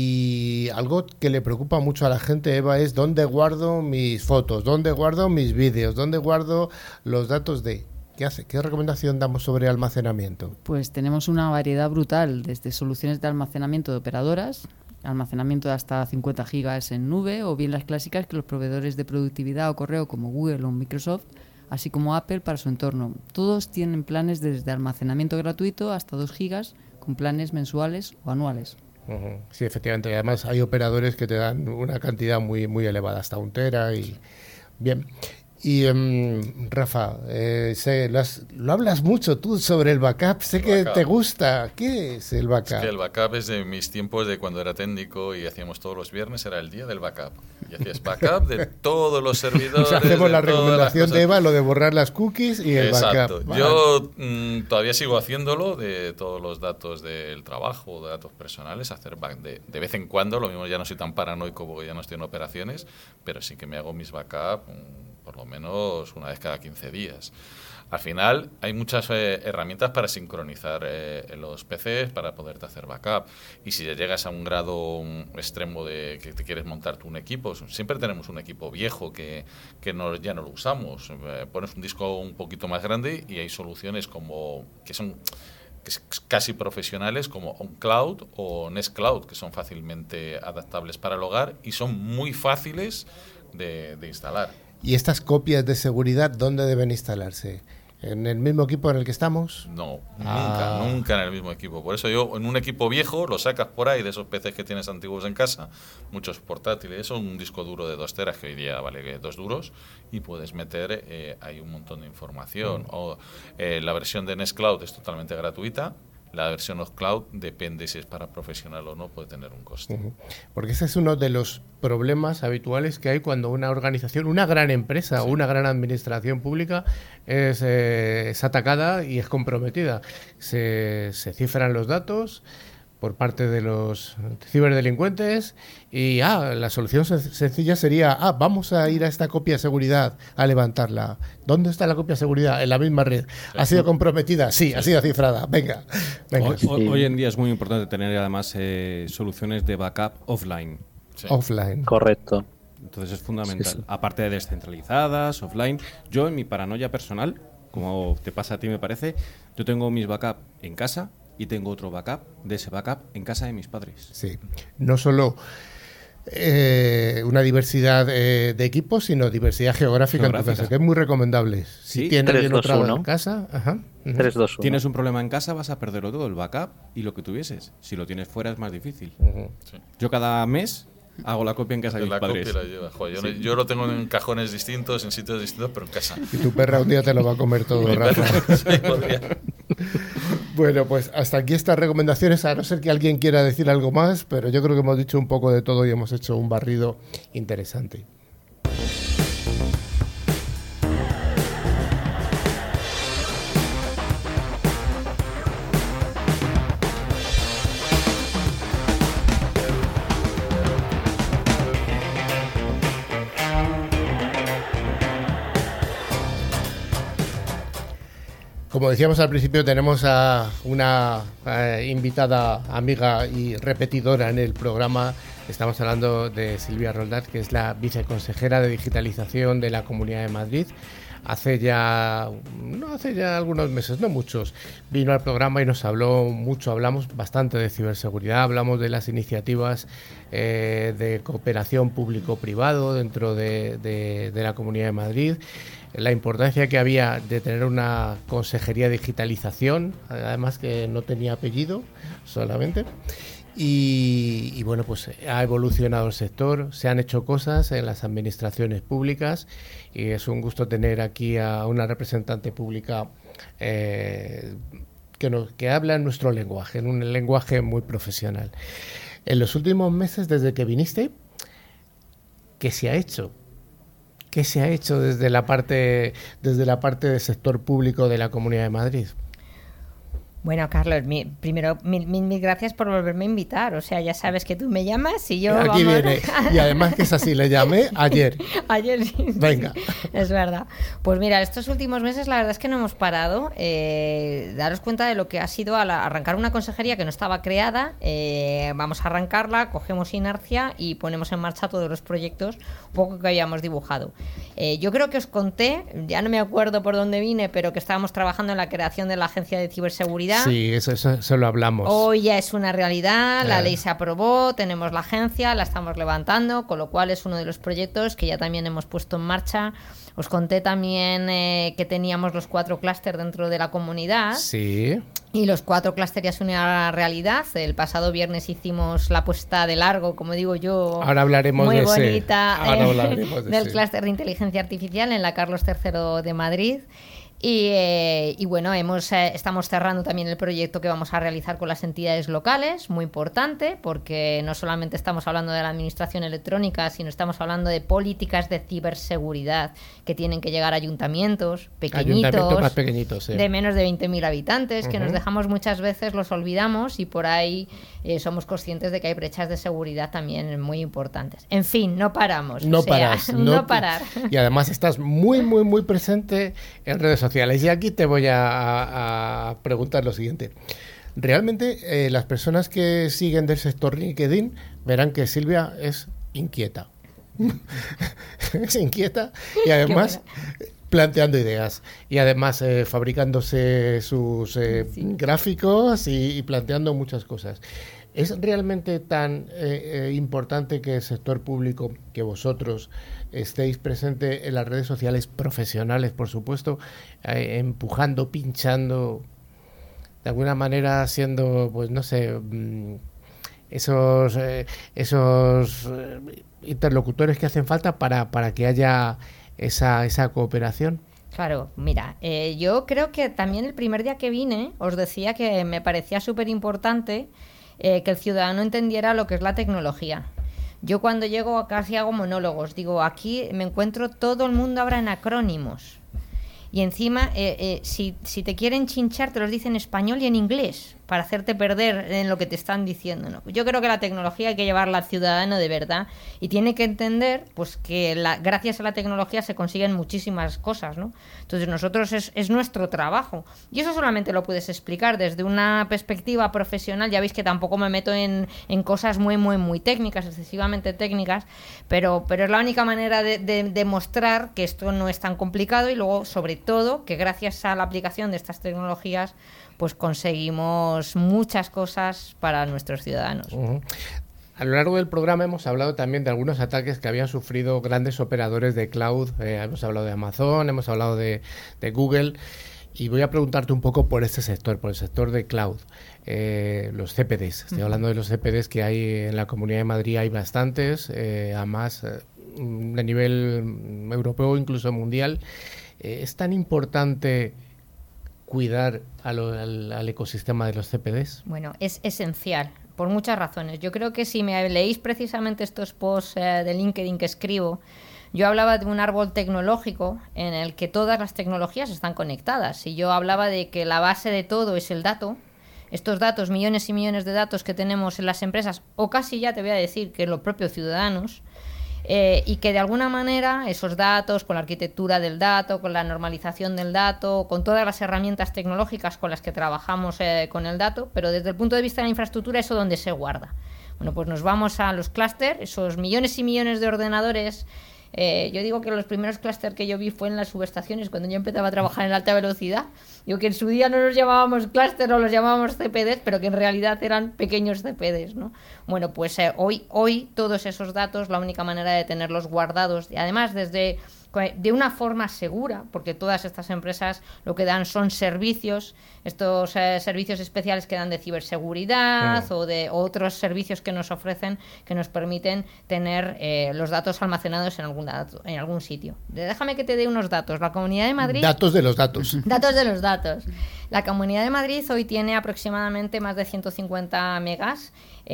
A: y algo que le preocupa mucho a la gente, Eva, es dónde guardo mis fotos, dónde guardo mis vídeos, dónde guardo los datos de... ¿Qué hace? ¿Qué recomendación damos sobre almacenamiento?
B: Pues tenemos una variedad brutal, desde soluciones de almacenamiento de operadoras, almacenamiento de hasta cincuenta gigas en nube, o bien las clásicas que los proveedores de productividad o correo como Google o Microsoft, así como Apple para su entorno. Todos tienen planes desde almacenamiento gratuito hasta dos gigas, con planes mensuales o anuales.
A: Uh-huh. Sí, efectivamente. Y además hay operadores que te dan una cantidad muy, muy elevada, hasta un tera. Y bien. Y um, Rafa, eh, sé, lo, has, lo hablas mucho tú sobre el backup. Sé
E: El
A: que
E: backup.
A: te gusta. ¿Qué es el backup?
E: Es que el backup es de mis tiempos de cuando era técnico y hacíamos todos los viernes, era el día del backup. Y hacías backup de todos los servidores.
A: O sea, hacemos
E: de
A: la
E: todas las
A: recomendación
E: cosas.
A: de Eva, lo de borrar las cookies y el
E: Exacto.
A: backup.
E: Yo mm, todavía sigo haciéndolo de todos los datos del trabajo, de datos personales, hacer back de, de vez en cuando. Lo mismo ya no soy tan paranoico porque ya no estoy en operaciones, pero sí que me hago mis backup mm, por lo menos una vez cada quince días. Al final hay muchas eh, herramientas para sincronizar eh, los P Cs para poderte hacer backup. Y si ya llegas a un grado um, extremo de que te quieres montar tú un equipo, siempre tenemos un equipo viejo que, que no, ya no lo usamos. Eh, pones un disco un poquito más grande y hay soluciones como que son casi profesionales como OnCloud o Nextcloud, que son fácilmente adaptables para el hogar y son muy fáciles de, de instalar.
A: ¿Y estas copias de seguridad dónde deben instalarse? ¿En el mismo equipo en el que estamos?
E: No,
A: Ah.
E: nunca, nunca en el mismo equipo. Por eso yo, en un equipo viejo, lo sacas por ahí de esos P Cs que tienes antiguos en casa, muchos portátiles, eso, un disco duro de dos teras, que hoy día vale dos duros, y puedes meter eh, ahí un montón de información. Mm. O eh, la versión de Nextcloud es totalmente gratuita. La versión OnCloud, depende si es para profesional o no, puede tener un coste.
A: Uh-huh. Porque ese es uno de los problemas habituales que hay cuando una organización, una gran empresa sí. o una gran administración pública es, eh, es atacada y es comprometida. Se, se cifran los datos, por parte de los ciberdelincuentes y ah, la solución sen- sencilla sería, ah, vamos a ir a esta copia de seguridad a levantarla. ¿Dónde está la copia de seguridad? En la misma red. ¿Ha sido comprometida? Sí, ha sido cifrada. Venga, venga.
D: Hoy, hoy- hoy en día es muy importante tener además eh, soluciones de backup offline.
E: Sí.
A: Offline.
C: Correcto.
D: Entonces es fundamental.
C: Sí, sí.
D: Aparte de descentralizadas, offline. Yo en mi paranoia personal, como te pasa a ti me parece, yo tengo mis backup en casa y tengo otro backup de ese backup en casa de mis padres.
A: Sí. No solo eh, una diversidad eh, de equipos, sino diversidad geográfica, en tu
D: Geográfica.
A: casa, que es muy recomendable. Si
D: Sí.
A: tienes
C: tres,
A: bien
C: dos,
A: otra
C: uno.
A: casa, ajá. ujú.
C: tres, dos, uno.
D: Tienes un problema en casa, vas a perderlo todo, el backup y lo que tuvieses. Si lo tienes fuera es más difícil.
A: Ujú.
E: Sí.
D: Yo cada mes hago la copia en casa de
E: Que
D: mis
E: la
D: padres.
E: copia la lleva. Joder, yo, no- yo lo tengo en cajones distintos, en sitios distintos, pero en casa.
A: Y tu perra un día te lo va a comer todo,
E: Mi
A: Rafa.
E: perro, sí, podría.
A: Bueno, pues hasta aquí estas recomendaciones, a no ser que alguien quiera decir algo más, pero yo creo que hemos dicho un poco de todo y hemos hecho un barrido interesante. Como decíamos al principio, tenemos a una eh, invitada, amiga y repetidora en el programa. Estamos hablando de Silvia Roldán, que es la viceconsejera de Digitalización de la Comunidad de Madrid. Hace ya, no hace ya algunos meses, no muchos, vino al programa y nos habló mucho, hablamos bastante de ciberseguridad, hablamos de las iniciativas eh, de cooperación público-privado dentro de, de, de la Comunidad de Madrid, la importancia que había de tener una consejería de digitalización, además que no tenía apellido solamente. Y, y bueno, pues ha evolucionado el sector, se han hecho cosas en las administraciones públicas y es un gusto tener aquí a una representante pública eh, que, nos, que habla en nuestro lenguaje, en un lenguaje muy profesional. En los últimos meses, desde que viniste, ¿qué se ha hecho? ¿Qué se ha hecho desde la parte, desde la parte del sector público de la Comunidad de Madrid?
F: Bueno, Carlos, mi, primero, mil, mil, mil gracias por volverme a invitar. O sea, ya sabes que tú me llamas y yo...
A: Aquí
F: vamos...
A: viene. Y además que es así, le llamé ayer.
F: Ayer sí.
A: Venga.
F: Sí, es verdad. Pues mira, estos últimos meses la verdad es que no hemos parado. Eh, daros cuenta de lo que ha sido al arrancar una consejería que no estaba creada. Eh, vamos a arrancarla, cogemos inercia y ponemos en marcha todos los proyectos un poco que habíamos dibujado. Eh, yo creo que os conté, ya no me acuerdo por dónde vine, pero que estábamos trabajando en la creación de la Agencia de Ciberseguridad.
A: Sí, eso, eso, eso lo hablamos.
F: Hoy ya es una realidad, la
A: Claro.
F: ley se aprobó, tenemos la agencia, la estamos levantando, con lo cual es uno de los proyectos que ya también hemos puesto en marcha. Os conté también eh, que teníamos los cuatro clústeres dentro de la comunidad.
A: Sí.
F: Y los cuatro clústeres ya son una realidad. El pasado viernes hicimos la puesta de largo, como digo yo,
A: Ahora hablaremos
F: muy
A: de ese.
F: bonita,
A: Ahora
F: eh,
A: hablaremos de
F: del
A: ese.
F: clúster de inteligencia artificial en la Carlos tercero de Madrid. Y, eh, y bueno, hemos, eh, estamos cerrando también el proyecto que vamos a realizar con las entidades locales, muy importante, porque no solamente estamos hablando de la administración electrónica, sino estamos hablando de políticas de ciberseguridad que tienen que llegar a ayuntamientos pequeñitos,
A: Ayuntamientos más pequeñitos, sí.
F: de menos de veinte mil habitantes, que
A: Ujú.
F: nos dejamos muchas veces, los olvidamos y por ahí eh, somos conscientes de que hay brechas de seguridad también muy importantes. En fin, no paramos.
A: No
F: o sea,
A: paras.
F: no parar.
A: Y además estás muy, muy, muy presente en redes sociales. Y aquí te voy a, a- a preguntar lo siguiente. Realmente eh, las personas que siguen del sector LinkedIn verán que Silvia es inquieta. Es inquieta y además planteando ideas y además eh, fabricándose sus eh,
F: Sí.
A: gráficos y, y planteando muchas cosas. ¿Es realmente tan eh, eh, importante que el sector público, que vosotros estéis presentes en las redes sociales profesionales, por supuesto, eh, empujando, pinchando, de alguna manera siendo, pues no sé, mm, esos, eh, esos eh, interlocutores que hacen falta para, para que haya esa, esa cooperación?
F: Claro, mira, eh, yo creo que también el primer día que vine os decía que me parecía súper importante eh, que el ciudadano entendiera lo que es la tecnología. Yo cuando llego casi hago monólogos, digo, aquí me encuentro todo el mundo ahora en acrónimos. Y encima, eh, eh, si, si te quieren chinchar, te los dicen en español y en inglés. para hacerte perder en lo que te están diciendo, ¿no? Yo creo que la tecnología hay que llevarla al ciudadano de verdad y tiene que entender pues que la, gracias a la tecnología se consiguen muchísimas cosas, ¿no? Entonces nosotros es, es nuestro trabajo y eso solamente lo puedes explicar desde una perspectiva profesional. Ya veis que tampoco me meto en, en cosas muy muy muy técnicas, excesivamente técnicas, pero, pero es la única manera de, de, de mostrar que esto no es tan complicado y luego sobre todo que gracias a la aplicación de estas tecnologías pues conseguimos muchas cosas para nuestros ciudadanos.
A: Uh-huh. A lo largo del programa hemos hablado también de algunos ataques que habían sufrido grandes operadores de cloud. Eh, hemos hablado de Amazon, hemos hablado de, de Google. Y voy a preguntarte un poco por este sector, por el sector de cloud. Eh, los C P Ds. Estoy uh-huh. hablando de los C P Ds que hay en la Comunidad de Madrid. Hay bastantes, eh, además eh, a nivel europeo, incluso mundial. Eh, ¿Es tan importante cuidar a lo, al, al ecosistema de los C P Ds?
F: Bueno, es esencial, por muchas razones. Yo creo que si me leéis precisamente estos posts eh, de LinkedIn que escribo, yo hablaba de un árbol tecnológico en el que todas las tecnologías están conectadas. Y yo hablaba de que la base de todo es el dato. Estos datos, millones y millones de datos que tenemos en las empresas, o casi ya te voy a decir que los propios ciudadanos, Eh, y que de alguna manera esos datos, con la arquitectura del dato, con la normalización del dato, con todas las herramientas tecnológicas con las que trabajamos eh, con el dato, pero desde el punto de vista de la infraestructura, ¿eso dónde se guarda? Bueno, pues nos vamos a los clústeres, esos millones y millones de ordenadores. Eh, yo digo que los primeros clústeres que yo vi fue en las subestaciones, cuando yo empezaba a trabajar en alta velocidad. Digo que en su día no los llamábamos clúster o los llamábamos C P Ds, pero que en realidad eran pequeños C P Ds, ¿no? Bueno, pues eh, hoy, hoy todos esos datos, la única manera de tenerlos guardados, y además desde de una forma segura, porque todas estas empresas lo que dan son servicios, estos eh, servicios especiales que dan de ciberseguridad mm. o de otros servicios que nos ofrecen que nos permiten tener eh, los datos almacenados en algún dato, en algún sitio. Déjame que te dé unos datos. La Comunidad de Madrid...
A: Datos de los datos.
F: Datos de los datos. La Comunidad de Madrid hoy tiene aproximadamente más de ciento cincuenta megas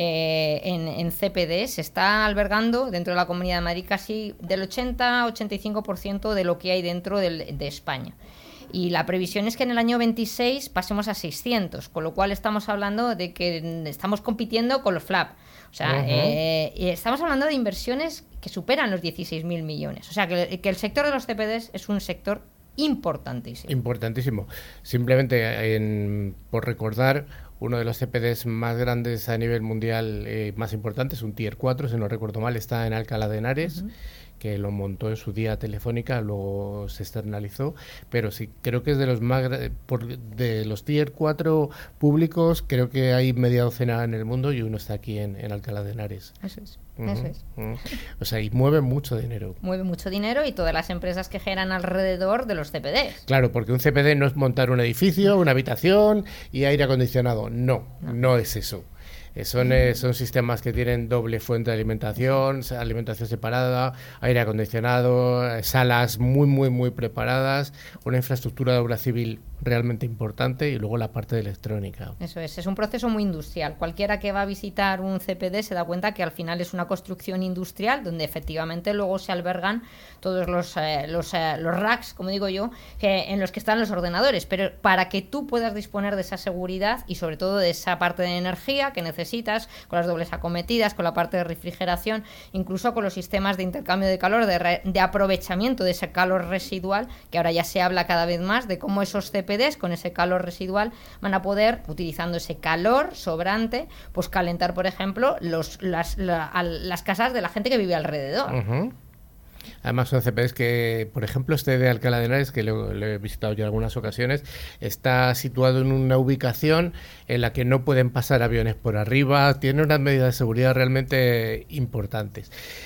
F: eh, en, en C P D. Se está albergando dentro de la Comunidad de Madrid casi del ochenta a ochenta y cinco por ciento de lo que hay dentro del, de España. Y la previsión es que en el año veintiséis pasemos a seiscientos, con lo cual estamos hablando de que estamos compitiendo con los flap. O sea, uh-huh. eh, estamos hablando de inversiones que superan los dieciséis mil millones. O sea, que, que el sector de los C P Ds es un sector importantísimo.
A: Importantísimo. Simplemente en, por recordar, uno de los C P Ds más grandes a nivel mundial, eh, más importantes, un Tier cuatro, si no recuerdo mal, está en Alcalá de Henares, uh-huh. que lo montó en su día Telefónica, luego se externalizó, pero sí, creo que es de los más por, de los Tier cuatro públicos, creo que hay media docena en el mundo y uno está aquí en, en Alcalá de Henares.
F: Eso es.
A: Uh-huh,
F: Eso es.
A: Uh-huh. O sea, y mueve mucho dinero.
F: Mueve mucho dinero y todas las empresas que generan alrededor de los C P Ds.
A: Claro, porque un C P D no es montar un edificio, una habitación y aire acondicionado. No, no, no es eso. Son, eh, son sistemas que tienen doble fuente de alimentación, alimentación separada, aire acondicionado, eh, salas muy, muy, muy preparadas, una infraestructura de obra civil realmente importante y luego la parte de electrónica.
F: Eso es, es un proceso muy industrial. Cualquiera que va a visitar un C P D se da cuenta que al final es una construcción industrial donde efectivamente luego se albergan todos los, eh, los, eh, los racks, como digo yo, que, en los que están los ordenadores. Pero para que tú puedas disponer de esa seguridad y sobre todo de esa parte de energía que necesitas, con las dobles acometidas, con la parte de refrigeración, incluso con los sistemas de intercambio de calor, de, re, de aprovechamiento de ese calor residual, que ahora ya se habla cada vez más de cómo esos C P Ds con ese calor residual van a poder, utilizando ese calor sobrante, pues calentar, por ejemplo, los, las, la, las casas de la gente que vive alrededor.
A: Uh-huh. Además son C P Ds que, por ejemplo, este de Alcalá de Henares, que lo, lo he visitado yo en algunas ocasiones, está situado en una ubicación en la que no pueden pasar aviones por arriba, tiene unas medidas de seguridad realmente importantes.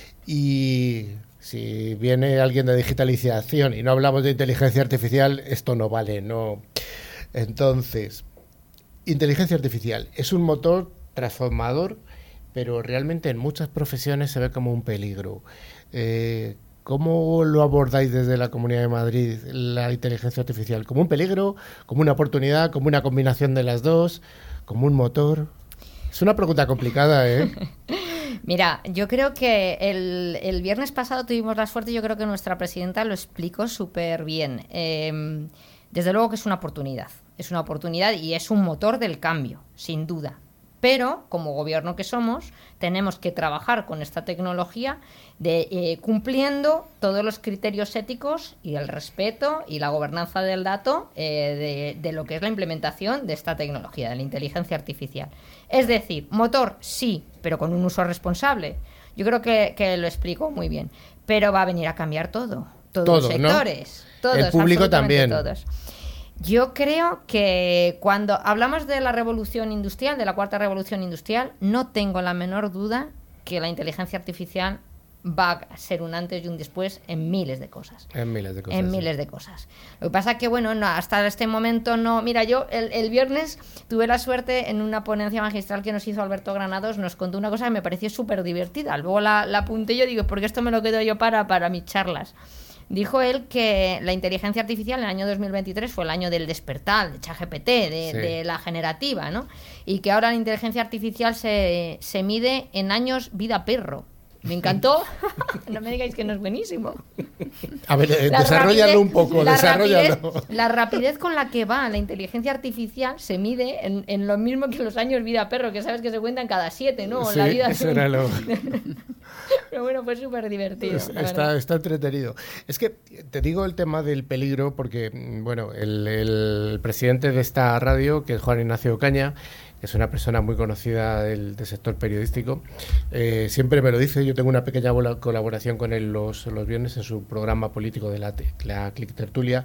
A: Y si viene alguien de digitalización y no hablamos de inteligencia artificial, esto no vale, no. Entonces, inteligencia artificial es un motor transformador, pero realmente en muchas profesiones se ve como un peligro. Eh, ¿Cómo lo abordáis desde la Comunidad de Madrid, la inteligencia artificial? ¿Como un peligro, como una oportunidad, como una combinación de las dos, como un motor? Es una pregunta complicada, ¿eh?
F: Mira, yo creo que el, el viernes pasado tuvimos la suerte, yo creo que nuestra presidenta lo explicó súper bien. Eh, desde luego que es una oportunidad. es una oportunidad y es un motor del cambio, sin duda. Pero, como gobierno que somos, tenemos que trabajar con esta tecnología de, eh, cumpliendo todos los criterios éticos y el respeto y la gobernanza del dato eh, de, de lo que es la implementación de esta tecnología, de la inteligencia artificial. Es decir, motor sí, pero con un uso responsable. Yo creo que, que lo explico muy bien. Pero va a venir a cambiar todo. Todos
A: todo,
F: los sectores.
A: ¿no?
F: Todos,
A: el público también.
F: Todos. Yo creo que cuando hablamos de la revolución industrial, de la cuarta revolución industrial, no tengo la menor duda que la inteligencia artificial va a ser un antes y un después en miles de cosas.
A: En miles de cosas.
F: En
A: sí.
F: miles de cosas. Lo que pasa es que, bueno, no, hasta este momento no... Mira, yo el, el viernes tuve la suerte en una ponencia magistral que nos hizo Alberto Granados, nos contó una cosa que me pareció súper divertida. Luego la, la apunté yo y digo, porque esto me lo quedo yo para, para mis charlas. Dijo él que la inteligencia artificial en el año dos mil veintitrés fue el año del despertar, de ChatGPT, de,
A: sí.
F: de la generativa, ¿no? Y que ahora la inteligencia artificial se, se mide en años vida perro. Me encantó. No me digáis que no es buenísimo.
A: A ver, eh,
F: La
A: desarrollalo
F: rapidez-
A: un poco,
F: la
A: desarrollalo.
F: Rapidez, la rapidez con la que va la inteligencia artificial se mide en, en lo mismo que los años vida perro, que sabes que se cuentan cada siete, ¿no?
A: Sí,
F: la vida
A: eso era lo...
F: Pero bueno, fue súper divertido.
A: Es-
F: la
A: Está,
F: verdad.
A: está entretenido. Es que te digo el tema del peligro porque, mm, bueno, el, el presidente de esta radio, que es Juan Ignacio Ocaña, que es una persona muy conocida del, del sector periodístico, eh, siempre me lo dice. Yo tengo una pequeña bola- colaboración con él los, los viernes en su programa político de la, te- la Click Tertulia,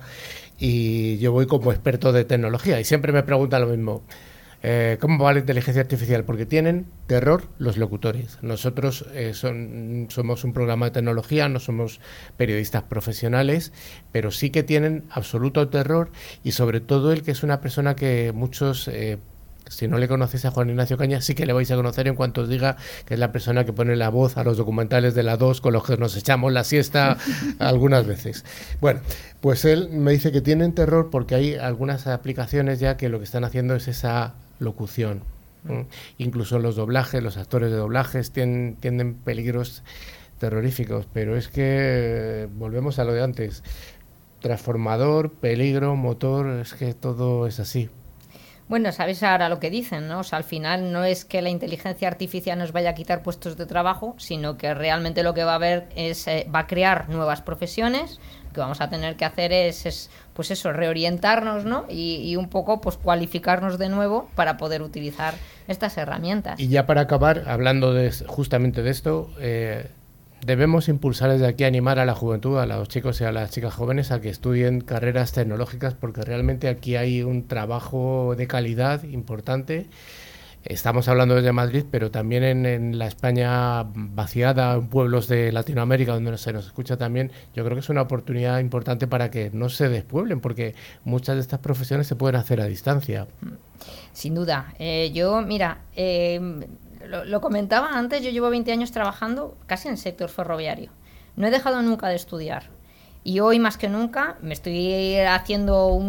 A: y yo voy como experto de tecnología y siempre me pregunta lo mismo. Eh, ¿Cómo va la inteligencia artificial? Porque tienen terror los locutores. Nosotros eh, son, somos un programa de tecnología, no somos periodistas profesionales, pero sí que tienen absoluto terror, y sobre todo él, que es una persona que muchos... Eh, si no le conocéis a Juan Ignacio Caña, sí que le vais a conocer en cuanto os diga que es la persona que pone la voz a los documentales de la dos con los que nos echamos la siesta algunas veces. Bueno, pues él me dice que tienen terror porque hay algunas aplicaciones ya que lo que están haciendo es esa locución. ¿no? Incluso los doblajes, los actores de doblajes tienen, tienen peligros terroríficos, pero es que volvemos a lo de antes. Transformador, peligro, motor, es que todo es así.
F: Bueno, sabéis ahora lo que dicen, ¿no? O sea, al final no es que la inteligencia artificial nos vaya a quitar puestos de trabajo, sino que realmente lo que va a haber es, eh, va a crear nuevas profesiones. Lo que vamos a tener que hacer es, es pues eso, reorientarnos, ¿no? Y, y un poco, pues, cualificarnos de nuevo para poder utilizar estas herramientas.
A: Y ya para acabar, hablando de, justamente de esto, eh, debemos impulsar desde aquí, animar a la juventud, a los chicos y a las chicas jóvenes a que estudien carreras tecnológicas, porque realmente aquí hay un trabajo de calidad importante. Estamos hablando desde Madrid, pero también en, en la España vaciada, en pueblos de Latinoamérica donde se nos escucha también, yo creo que es una oportunidad importante para que no se despueblen, porque muchas de estas profesiones se pueden hacer a distancia.
F: Sin duda. Eh, yo, mira, eh, lo, lo comentaba antes, yo llevo veinte años trabajando casi en el sector ferroviario. No he dejado nunca de estudiar. Y hoy más que nunca me estoy haciendo un,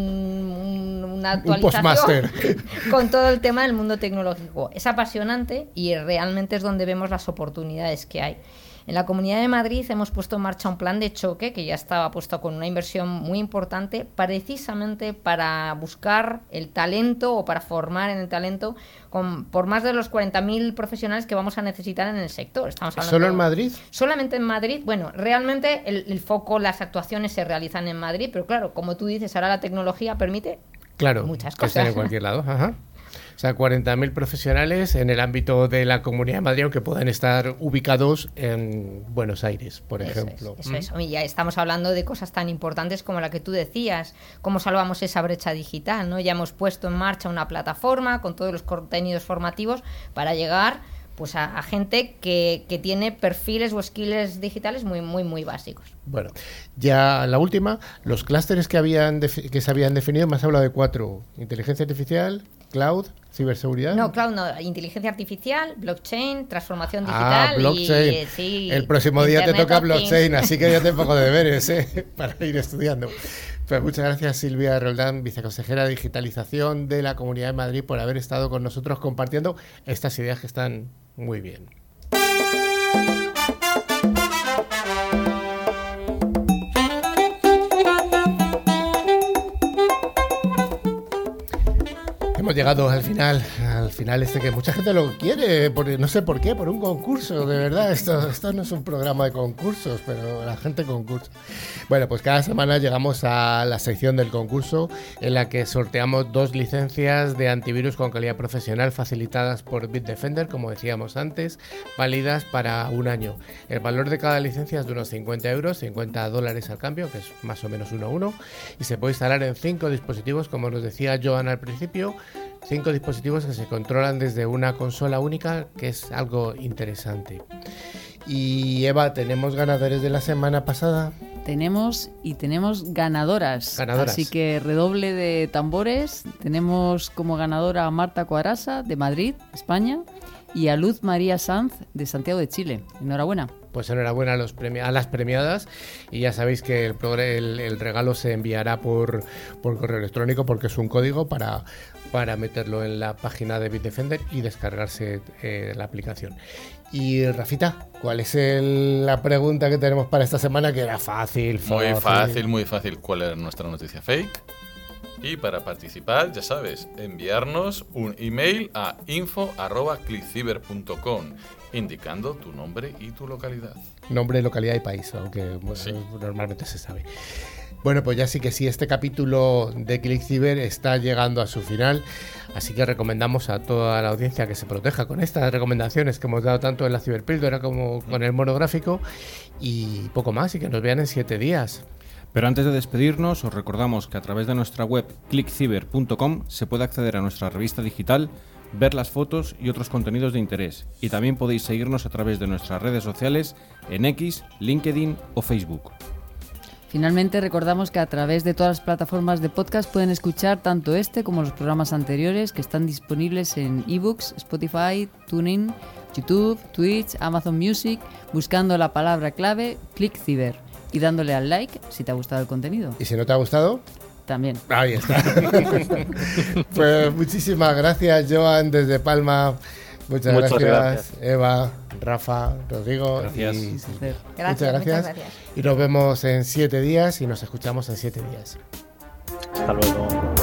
F: un, una actualización con todo el tema del mundo tecnológico. Es apasionante y realmente es donde vemos las oportunidades que hay. En la Comunidad de Madrid hemos puesto en marcha un plan de choque que ya estaba puesto con una inversión muy importante precisamente para buscar el talento o para formar en el talento con, por más de los cuarenta mil profesionales que vamos a necesitar en el sector. Estamos hablando
A: ¿Solo
F: de,
A: en Madrid?
F: Solamente en Madrid. Bueno, realmente el, el foco, las actuaciones se realizan en Madrid, pero claro, como tú dices, ahora la tecnología permite
A: Claro,
F: muchas
A: que estén
F: cosas.
A: en cualquier lado. Ajá. O sea, cuarenta mil profesionales en el ámbito de la Comunidad de Madrid, que puedan estar ubicados en Buenos Aires, por
F: Eso
A: ejemplo.
F: es, eso es. Y ya estamos hablando de cosas tan importantes como la que tú decías, cómo salvamos esa brecha digital, ¿no? Ya hemos puesto en marcha una plataforma con todos los contenidos formativos para llegar pues a, a gente que, que tiene perfiles o skills digitales muy, muy, muy básicos.
A: Bueno, ya la última, los clústeres que habían defi- que se habían definido, me has hablado de cuatro: inteligencia artificial, cloud, ciberseguridad.
F: No, cloud no, inteligencia artificial, blockchain, transformación digital.
A: Ah, blockchain.
F: Y, sí,
A: el próximo día te
F: Internet
A: toca
F: of Things.
A: blockchain, así que ya te pongo de deberes, ¿eh? Para ir estudiando. Pues muchas gracias, Silvia Roldán, viceconsejera de Digitalización de la Comunidad de Madrid, por haber estado con nosotros compartiendo estas ideas que están muy bien. hemos llegado al final, al final este que mucha gente lo quiere, por, no sé por qué, por un concurso, de verdad, esto, esto no es un programa de concursos, pero la gente concursa. Bueno, pues cada semana llegamos a la sección del concurso en la que sorteamos dos licencias de antivirus con calidad profesional facilitadas por Bitdefender, como decíamos antes, válidas para un año. El valor de cada licencia es de unos cincuenta euros, cincuenta dólares al cambio, que es más o menos uno a uno, y se puede instalar en cinco dispositivos, como nos decía Joan al principio, cinco dispositivos que se controlan desde una consola única, que es algo interesante. Y Eva, ¿tenemos ganadores de la semana pasada?
B: Tenemos y tenemos ganadoras.
A: Ganadoras.
B: Así que redoble de tambores. Tenemos como ganadora a Marta Coarasa, de Madrid, España, y a Luz María Sanz, de Santiago de Chile. Enhorabuena. Pues
A: enhorabuena a, los premi- a las premiadas, y ya sabéis que el, el, el regalo se enviará por, por correo electrónico, porque es un código para, para meterlo en la página de Bitdefender y descargarse eh, la aplicación. Y Rafita, ¿cuál es el, la pregunta que tenemos para esta semana? Que era fácil, fácil.
E: Muy fácil, muy fácil. ¿Cuál era nuestra noticia fake? Y para participar, ya sabes, enviarnos un email a info arroba clickciber punto com indicando tu nombre y tu localidad.
A: Nombre, localidad y país, aunque bueno,
E: sí.
A: normalmente se sabe. Bueno, pues ya sí que sí, este capítulo de ClickCiber está llegando a su final, así que recomendamos a toda la audiencia que se proteja con estas recomendaciones que hemos dado tanto en la Ciberpíldora como con el monográfico, y poco más, y que nos vean en siete días.
D: Pero antes de despedirnos, os recordamos que a través de nuestra web clickciber punto com se puede acceder a nuestra revista digital, ver las fotos y otros contenidos de interés. Y también podéis seguirnos a través de nuestras redes sociales en X, LinkedIn o Facebook.
B: Finalmente, recordamos que a través de todas las plataformas de podcast pueden escuchar tanto este como los programas anteriores, que están disponibles en ebooks, Spotify, TuneIn, YouTube, Twitch, Amazon Music, buscando la palabra clave ClickCiber y dándole al like si te ha gustado el contenido.
A: ¿Y si no te ha gustado?
B: También.
A: Ahí está. Pues muchísimas gracias, Joan, desde Palma. Muchas,
C: Muchas
A: gracias,
C: gracias,
A: Eva, Rafa, Rodrigo.
D: Gracias.
A: Y,
B: Gracias,
A: muchas
F: muchas
A: gracias.
F: gracias.
A: Y nos vemos en siete días y nos escuchamos en siete días.
C: Hasta luego.